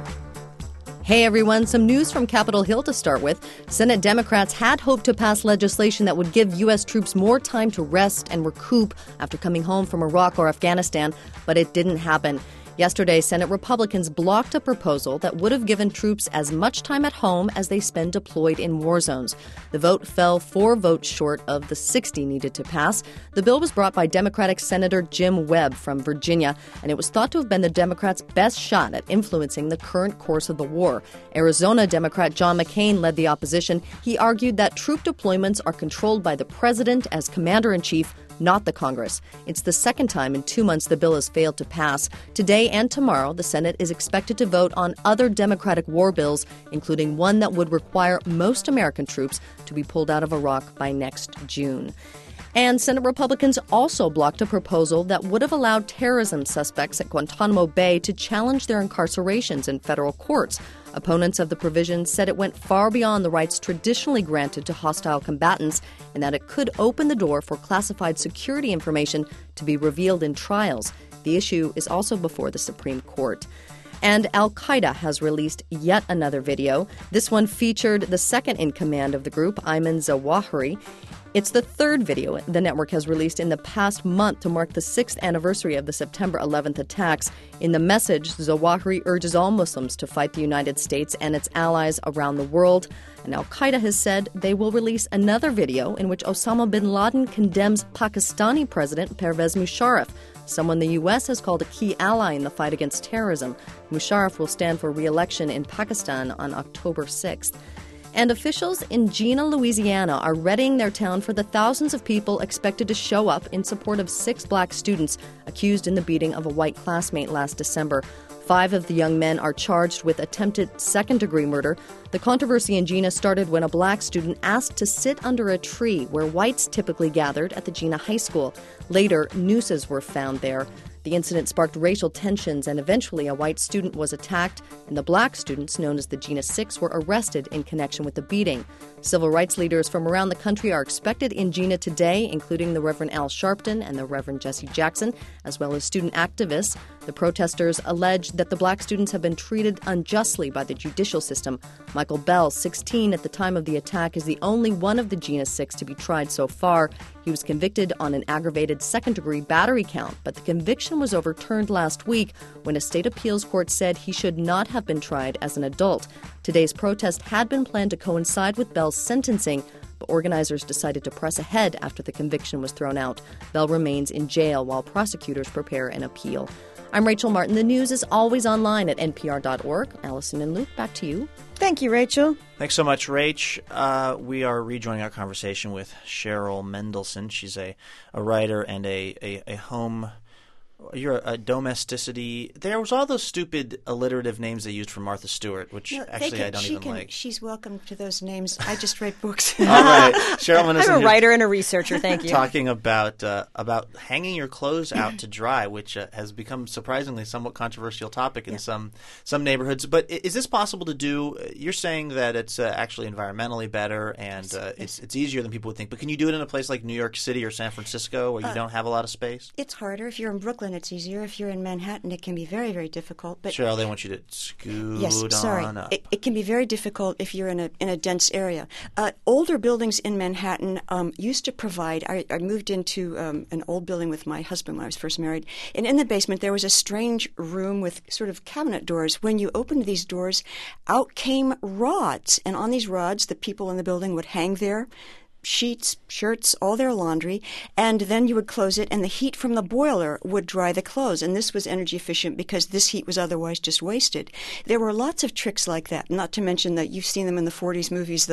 S6: Hey everyone, some news from Capitol Hill to start with. Senate Democrats had hoped to pass legislation that would give U.S. troops more time to rest and recoup after coming home from Iraq or Afghanistan, but it didn't happen. Yesterday, Senate Republicans blocked a proposal that would have given troops as much time at home as they spend deployed in war zones. The vote fell 4 votes short of the 60 needed to pass. The bill was brought by Democratic Senator Jim Webb from Virginia, and it was thought to have been the Democrats' best shot at influencing the current course of the war. Arizona Democrat John McCain led the opposition. He argued that troop deployments are controlled by the president as commander-in-chief, not the Congress. It's the second time in 2 months the bill has failed to pass. Today and tomorrow, the Senate is expected to vote on other Democratic war bills, including one that would require most American troops to be pulled out of Iraq by next June. And Senate Republicans also blocked a proposal that would have allowed terrorism suspects at Guantanamo Bay to challenge their incarcerations in federal courts. Opponents of the provision said it went far beyond the rights traditionally granted to hostile combatants and that it could open the door for classified security information to be revealed in trials. The issue is also before the Supreme Court. And Al-Qaeda has released yet another video. This one featured the second in command of the group, Ayman Zawahiri. It's the third video the network has released in the past month to mark the 6th anniversary of the September 11th attacks. In the message, Zawahiri urges all Muslims to fight the United States and its allies around the world. And Al-Qaeda has said they will release another video in which Osama bin Laden condemns Pakistani President Pervez Musharraf, someone the U.S. has called a key ally in the fight against terrorism. Musharraf will stand for re-election in Pakistan on October 6th. And officials in Jena, Louisiana are readying their town for the thousands of people expected to show up in support of 6 black students accused in the beating of a white classmate last December. 5 of the young men are charged with attempted second-degree murder. The controversy in Jena started when a black student asked to sit under a tree where whites typically gathered at the Jena High School. Later, nooses were found there. The incident sparked racial tensions, and eventually a white student was attacked, and the black students, known as the Jena Six, were arrested in connection with the beating. Civil rights leaders from around the country are expected in Jena today, including the Reverend Al Sharpton and the Reverend Jesse Jackson, as well as student activists. The protesters allege that the black students have been treated unjustly by the judicial system. Michael Bell, 16 at the time of the attack, is the only one of the Jena Six to be tried so far. He was convicted on an aggravated second-degree battery count, but the conviction was overturned last week when a state appeals court said he should not have been tried as an adult. Today's protest had been planned to coincide with Bell's sentencing, but organizers decided to press ahead after the conviction was thrown out. Bell remains in jail while prosecutors prepare an appeal. I'm Rachel Martin. The news is always online at npr.org. Allison and Luke, back to you.
S2: Thank you, Rachel.
S3: Thanks so much, Rach. We are rejoining our conversation with Cheryl Mendelson. She's a writer and a home... You're a domesticity. There was all those stupid alliterative names they used for Martha Stewart, which actually I don't even like.
S8: She's welcome to those names. I just write books.
S3: All right, Cheryl Mendelson.
S2: I'm a writer and a researcher. Thank you.
S3: Talking about hanging your clothes out to dry, which has become surprisingly somewhat controversial topic in some neighborhoods. But is this possible to do? You're saying that it's actually environmentally better and it's easier than people would think. But can you do it in a place like New York City or San Francisco where you don't have a lot of space?
S8: It's harder. If you're in Brooklyn, it's easier. If you're in Manhattan, it can be very, very difficult. But
S3: Cheryl, they want you to scoot on up.
S8: It can be very difficult if you're in a dense area. Older buildings in Manhattan used to provide. I moved into an old building with my husband when I was first married, and in the basement there was a strange room with sort of cabinet doors. When you opened these doors, out came rods, and on these rods, the people in the building would hang their sheets, shirts, all their laundry, and then you would close it, and the heat from the boiler would dry the clothes. And this was energy efficient because this heat was otherwise just wasted. There were lots of tricks like that, not to mention that you've seen them in the 40s movies,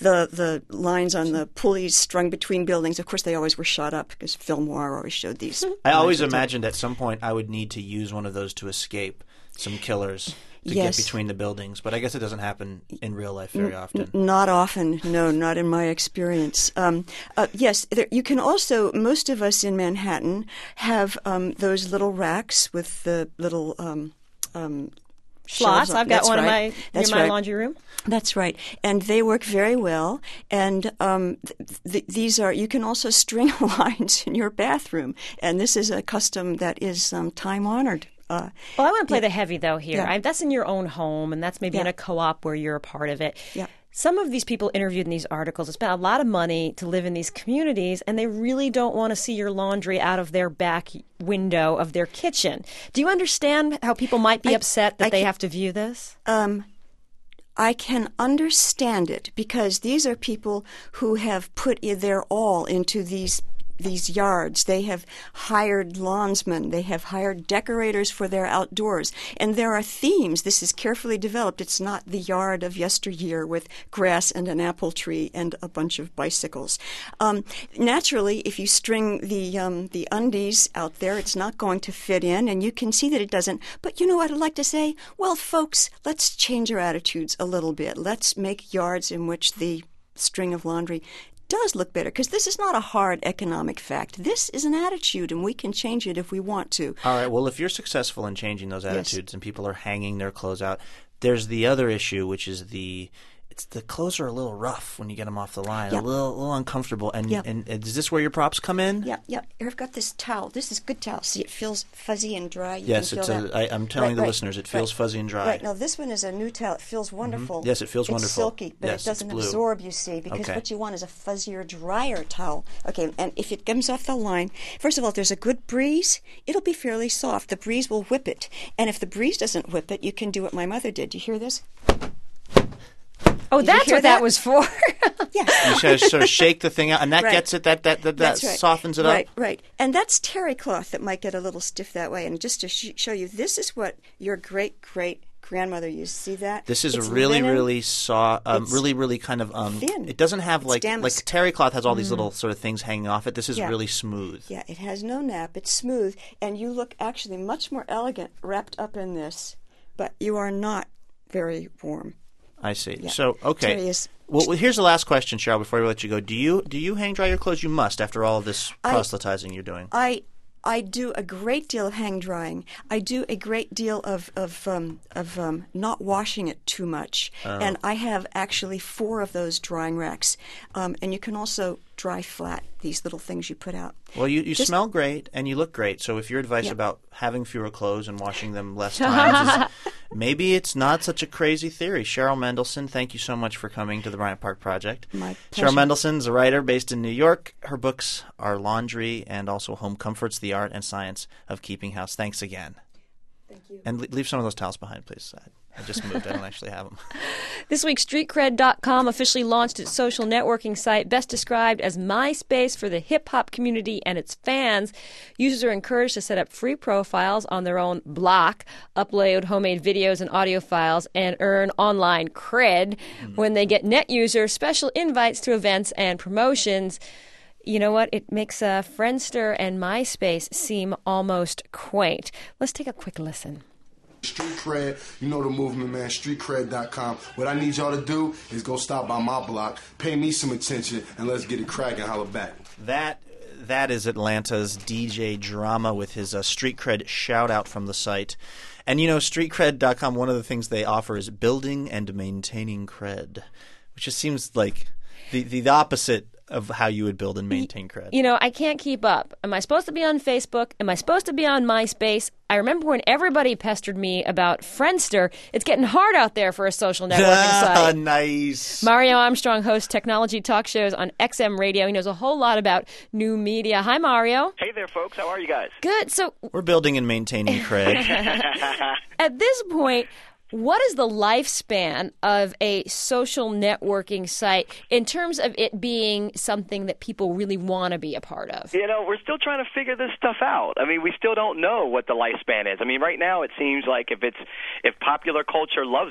S8: the lines on the pulleys strung between buildings. Of course, they always were shot up because film noir always showed these.
S3: I always imagined at some point I would need to use one of those to escape. some killers to
S8: Yes.
S3: get between the buildings. But I guess it doesn't happen in real life very often.
S8: Not often, no, not in my experience. Yes, you can also, most of us in Manhattan have those little racks with the little
S2: slots. I've got one in my laundry room.
S8: That's right, and they work very well. And these are, you can also string lines in your bathroom, and this is a custom that is time honored.
S2: Well, I want to play the heavy, though, here.
S8: Yeah.
S2: That's in your own home, and that's maybe in a co-op where you're a part of it.
S8: Yeah.
S2: Some of these people interviewed in these articles have spent a lot of money to live in these communities, and they really don't want to see your laundry out of their back window of their kitchen. Do you understand how people might be upset that they have to view this?
S8: I can understand it because these are people who have put their all into these yards. They have hired lawnsmen. They have hired decorators for their outdoors. And there are themes. This is carefully developed. It's not the yard of yesteryear with grass and an apple tree and a bunch of bicycles. Naturally, if you string the undies out there, it's not going to fit in, and you can see that it doesn't. But you know what I'd like to say? Well, folks, let's change our attitudes a little bit. Let's make yards in which the string of laundry does look better, because this is not a hard economic fact. This is an attitude, and we can change it if we want to.
S3: All right. Well, if you're successful in changing those attitudes and people are hanging their clothes out, there's the other issue, which is the clothes are a little rough when you get them off the line, a little uncomfortable. And is this where your props come in?
S8: Yeah. Here, I've got this towel. This is good towel. See, it feels fuzzy and dry.
S3: Yes, I'm telling the listeners, it feels fuzzy and dry.
S8: Right. Now, this one is a new towel. It feels wonderful.
S3: Yes, it feels
S8: it's
S3: wonderful.
S8: It's silky, but it doesn't absorb, you see, because what you want is a fuzzier, drier towel. Okay, and if it comes off the line, first of all, if there's a good breeze, it'll be fairly soft. The breeze will whip it. And if the breeze doesn't whip it, you can do what my mother did. You hear this?
S2: Oh, that's what that was for.
S8: Yeah.
S3: You sort of shake the thing out, and that gets it, that softens it up.
S8: Right. And that's terry cloth that might get a little stiff that way. And just to show you, this is what your great-great-grandmother used. See that?
S3: This is really soft, really kind of
S8: thin.
S3: It doesn't have like terry cloth has all these little sort of things hanging off it. This is really smooth.
S8: Yeah, it has no nap. It's smooth, and you look actually much more elegant wrapped up in this, but you are not very warm.
S3: I see.
S8: Yeah.
S3: So, okay. Well, here's the last question, Cheryl, before we let you go. Do you hang dry your clothes? You must, after all of this proselytizing you're doing.
S8: I do a great deal of hang drying. I do a great deal of not washing it too much. And I have actually 4 of those drying racks. And you can also dry flat, these little things you put out.
S3: Well, you smell great and you look great. So if your advice about having fewer clothes and washing them less times is, maybe it's not such a crazy theory. Cheryl Mendelson, thank you so much for coming to the Bryant Park Project.
S8: My pleasure.
S3: Cheryl Mendelson is a writer based in New York. Her books are Laundry and also Home Comforts, The Art and Science of Keeping House. Thanks again.
S8: Thank you.
S3: And leave some of those towels behind, please. I just moved. I don't actually have them.
S2: This week, StreetCred.com officially launched its social networking site, best described as MySpace for the hip-hop community and its fans. Users are encouraged to set up free profiles on their own block, upload homemade videos and audio files, and earn online cred. When they get net users, special invites to events and promotions. You know what? It makes Friendster and MySpace seem almost quaint. Let's take a quick listen.
S9: Street Cred, you know the movement, man. StreetCred.com. What I need y'all to do is go stop by my block, pay me some attention, and let's get it cracking. Holla back.
S3: That is Atlanta's DJ Drama with his Street Cred shout out from the site. And you know, StreetCred.com, one of the things they offer is building and maintaining cred, which just seems like the opposite of how you would build and maintain cred.
S2: You know, I can't keep up. Am I supposed to be on Facebook? Am I supposed to be on MySpace? I remember when everybody pestered me about Friendster. It's getting hard out there for a social networking site.
S3: Nice.
S2: Mario Armstrong hosts technology talk shows on XM Radio. He knows a whole lot about new media. Hi, Mario.
S22: Hey there, folks. How are you guys?
S2: Good. So
S3: we're building and maintaining cred.
S2: At this point, what is the lifespan of a social networking site in terms of it being something that people really want to be a part of?
S22: You know, we're still trying to figure this stuff out. I mean, we still don't know what the lifespan is. I mean, right now it seems like if popular culture loves it,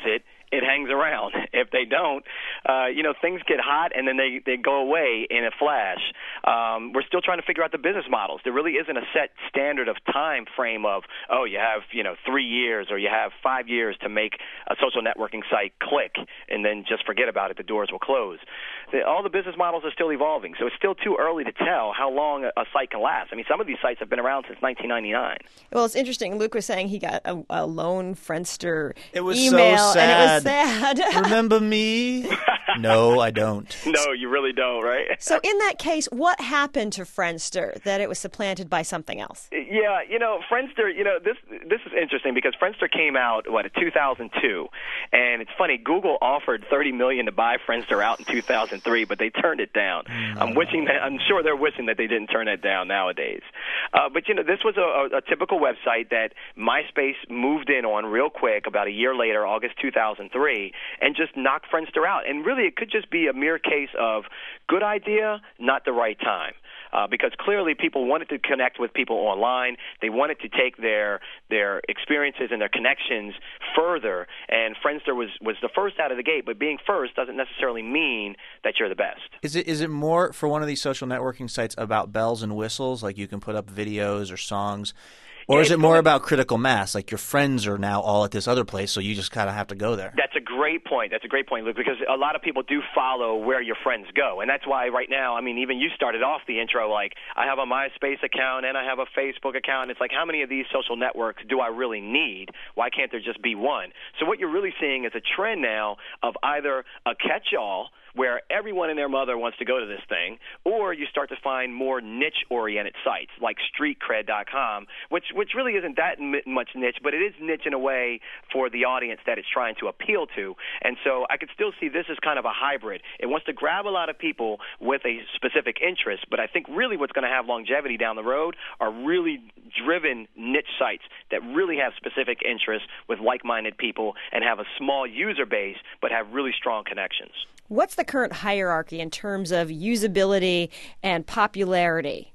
S22: it hangs around. If they don't, things get hot and then they go away in a flash. We're still trying to figure out the business models. There really isn't a set standard of time frame of, you have 3 years or you have 5 years to make a social networking site click, and then just forget about it. The doors will close. All the business models are still evolving, so it's still too early to tell how long a site can last. I mean, some of these sites have been around since 1999.
S2: Well, it's interesting. Luke was saying he got a lone Friendster
S3: It was
S2: email,
S3: so sad.
S2: and it was sad.
S3: Remember me? No, I don't.
S22: No, you really don't, right?
S2: So in that case, what happened to Friendster that it was supplanted by something else?
S22: Yeah, Friendster, this is interesting because Friendster came out, in 2002. And it's funny, Google offered $30 million to buy Friendster out in 2003, but they turned it down. I'm sure they're wishing that they didn't turn it down nowadays. But this was a typical website that MySpace moved in on real quick about a year later, August 2003, and just knocked Friendster out. And really, it could just be a mere case of good idea, not the right time. Because clearly people wanted to connect with people online. They wanted to take their experiences and their connections further, and Friendster was the first out of the gate. But being first doesn't necessarily mean that you're the best.
S3: Is it more for one of these social networking sites about bells and whistles, like you can put up videos or songs? Or is it more about critical mass, like your friends are now all at this other place, so you just kind of have to go there?
S22: That's a great point. That's a great point, Luke, because a lot of people do follow where your friends go. And that's why right now, even you started off the intro like, I have a MySpace account and I have a Facebook account. It's like, how many of these social networks do I really need? Why can't there just be one? So what you're really seeing is a trend now of either a catch-all, where everyone and their mother wants to go to this thing, or you start to find more niche-oriented sites like StreetCred.com, which really isn't that much niche, but it is niche in a way for the audience that it's trying to appeal to. And so I could still see this as kind of a hybrid. It wants to grab a lot of people with a specific interest, but I think really what's going to have longevity down the road are really driven niche sites that really have specific interests with like-minded people and have a small user base but have really strong connections.
S2: What's the current hierarchy in terms of usability and popularity?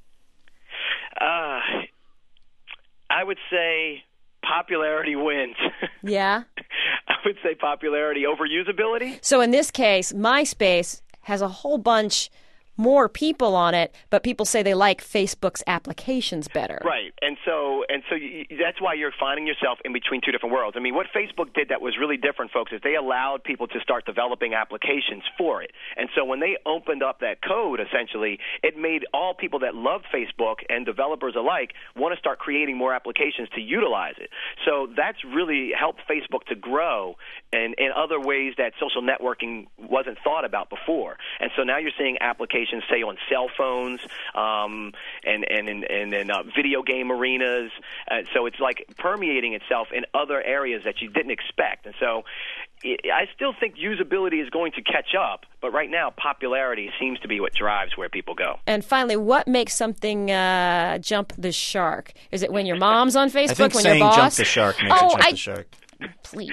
S22: I would say popularity wins.
S2: Yeah?
S22: I would say popularity over usability.
S2: So in this case, MySpace has a whole bunch more people on it, but people say they like Facebook's applications better.
S22: Right. And so that's why you're finding yourself in between two different worlds. What Facebook did that was really different, folks, is they allowed people to start developing applications for it. And so when they opened up that code, essentially, it made all people that loved Facebook and developers alike want to start creating more applications to utilize it. So that's really helped Facebook to grow in other ways that social networking wasn't thought about before. And so now you're seeing applications, say, on cell phones and video game arenas. So it's like permeating itself in other areas that you didn't expect. And so I still think usability is going to catch up, but right now popularity seems to be what drives where people go.
S2: And finally, what makes something jump the shark? Is it when your mom's on Facebook,
S3: I think
S2: when
S3: saying
S2: your boss?
S3: jump the shark makes it jump the shark.
S2: Please.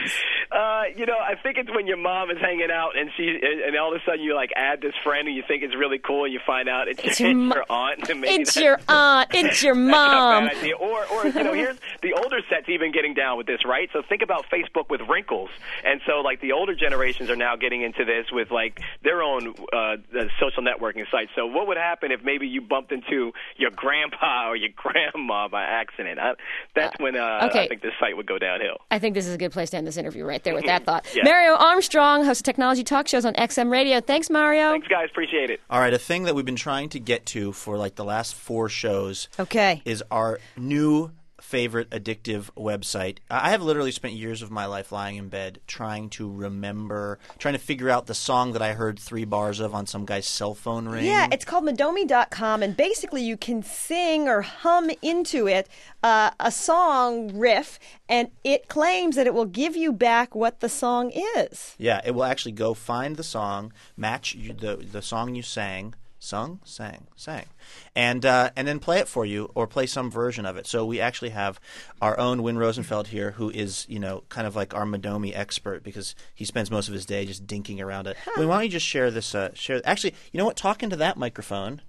S22: I think it's when your mom is hanging out and all of a sudden you add this friend and you think it's really cool and you find out it's your aunt.
S2: It's your aunt. It's your mom.
S22: That's a bad idea. Or here's the older set's even getting down with this, right? So think about Facebook with wrinkles, and so the older generations are now getting into this with their own social networking sites. So what would happen if maybe you bumped into your grandpa or your grandma by accident? That's when I think this site would go downhill.
S2: I think this is a good place to end this interview right there with that thought.
S22: Yeah.
S2: Mario Armstrong, host of technology talk shows on XM Radio. Thanks, Mario.
S22: Thanks, guys. Appreciate it.
S3: All right, a thing that we've been trying to get to for the last 4 shows is our new favorite addictive website. I have literally spent years of my life lying in bed trying to figure out the song that I heard 3 bars of on some guy's cell phone ring.
S2: Yeah, it's called Madomi.com, and basically you can sing or hum into it a song riff, and it claims that it will give you back what the song is.
S3: Yeah, it will actually go find the song, match the song you sang, sang, and then play it for you or play some version of it. So we actually have our own Win Rosenfeld here, who is kind of like our Madomi expert because he spends most of his day just dinking around it. Win, why don't you just share this? Actually, you know what? Talk into that microphone.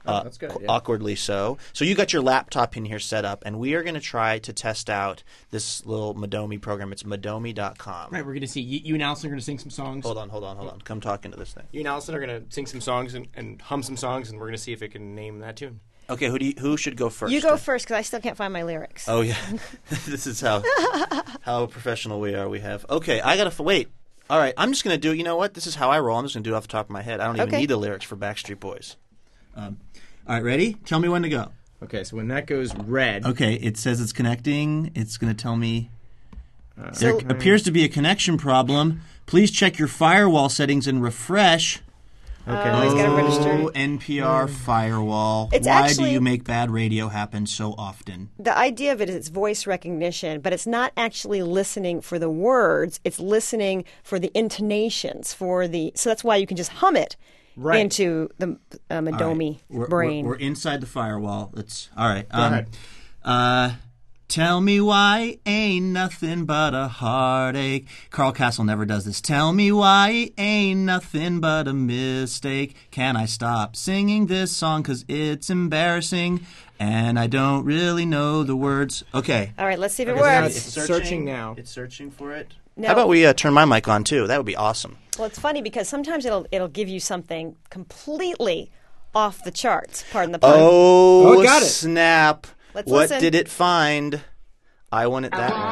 S7: That's good. Yeah.
S3: Awkwardly so. So you got your laptop in here set up, and we are going to try to test out this little Madomi program. It's Madomi.com.
S7: Right, we're going to see you and Allison are going to sing some songs.
S3: Hold on. Come talk into this thing.
S7: You and Allison are going to sing some songs and hum some songs, and we're going to see if it can name that tune.
S3: Okay, who should go first?
S2: You go first because I still can't find my lyrics.
S3: Oh yeah, this is how professional we are. We have I gotta wait. All right, I'm just gonna do. You know what? This is how I roll. I'm just gonna do it off the top of my head. I don't even need the lyrics for Backstreet Boys. All right, ready? Tell me when to go.
S7: Okay, so when that goes red.
S3: Okay, it says it's connecting. It's gonna tell me there appears to be a connection problem. Please check your firewall settings and refresh.
S2: Okay. He's got to register.
S3: NPR firewall.
S2: It's
S3: Why
S2: actually,
S3: do you make bad radio happen so often?
S2: The idea of it is it's voice recognition, but it's not actually listening for the words. It's listening for the intonations, so that's why you can just hum it into the Madomi brain.
S3: We're inside the firewall. All right.
S7: Go ahead.
S3: Tell me why ain't nothing but a heartache. Carl Castle never does this. Tell me why ain't nothing but a mistake. Can I stop singing this song 'cause it's embarrassing and I don't really know the words? Okay.
S2: All right, let's see if it works.
S7: It's searching now.
S3: It's searching for it.
S2: No.
S3: How about we turn my mic on too? That would be awesome.
S2: Well, it's funny because sometimes it'll give you something completely off the charts. Pardon the pun.
S3: Oh,
S7: got it.
S3: Snap.
S2: Let's
S3: what
S2: listen.
S3: did it find? I want it that way.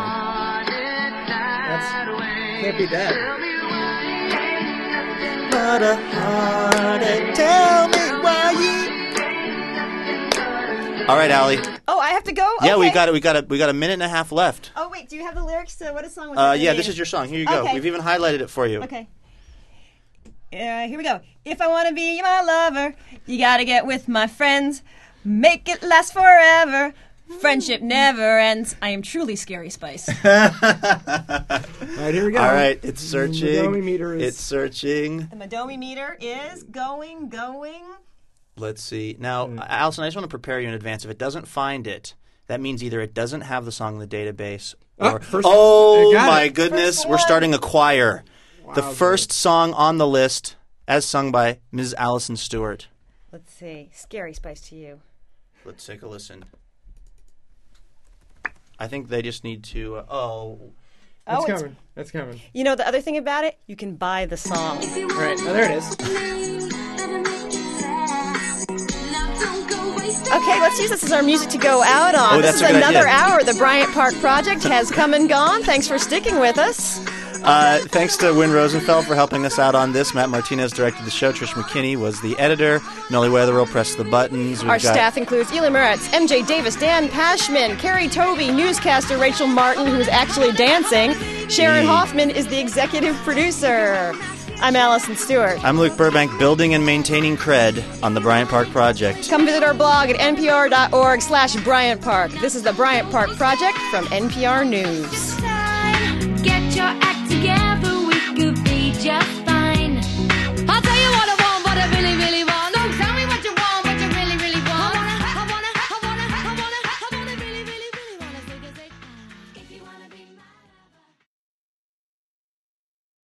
S7: Can't be that.
S3: But a heartache, tell me why you. All right, Allie.
S2: Oh, I have to go?
S3: Yeah,
S2: okay.
S3: we got a minute and a half left.
S2: Oh, wait, do you have the lyrics to what song was that?
S3: Yeah, this is your song. Here you go.
S2: Okay.
S3: We've even highlighted it for you.
S2: Okay. Here we go. If I want to be my lover, you got to get with my friends. Make it last forever. Friendship never ends. I am truly Scary Spice.
S7: All right, here we go.
S3: All right, it's searching.
S7: The Madomi meter is...
S3: It's searching.
S2: The Madomi meter is going.
S3: Let's see. Now, Allison, I just want to prepare you in advance. If it doesn't find it, that means either it doesn't have the song in the database or... my goodness, we're starting a choir. Wow, the first song on the list, as sung by Ms. Allison Stewart.
S2: Let's see. Scary Spice to you.
S3: Let's take a listen. I think they just need to...
S7: That's coming. That's coming.
S2: You know, the other thing about it, you can buy the song.
S7: Right. Oh, there it is.
S2: Okay, let's use this as our music to go out on. This is another hour. The Bryant Park Project has come and gone. Thanks for sticking with us.
S3: Thanks to Wynn Rosenfeld for helping us out on this. Matt Martinez directed the show. Trish McKinney was the editor. Nolly Weatherall pressed the buttons.
S2: Our staff includes Eli Meretz, MJ Davis, Dan Pashman, Carrie Toby, newscaster Rachel Martin, who is actually dancing. Sharon Hoffman is the executive producer. I'm Allison Stewart.
S3: I'm Luke Burbank, building and maintaining cred on the Bryant Park Project.
S2: Come visit our blog at npr.org/Bryant Park. This is the Bryant Park Project from NPR News.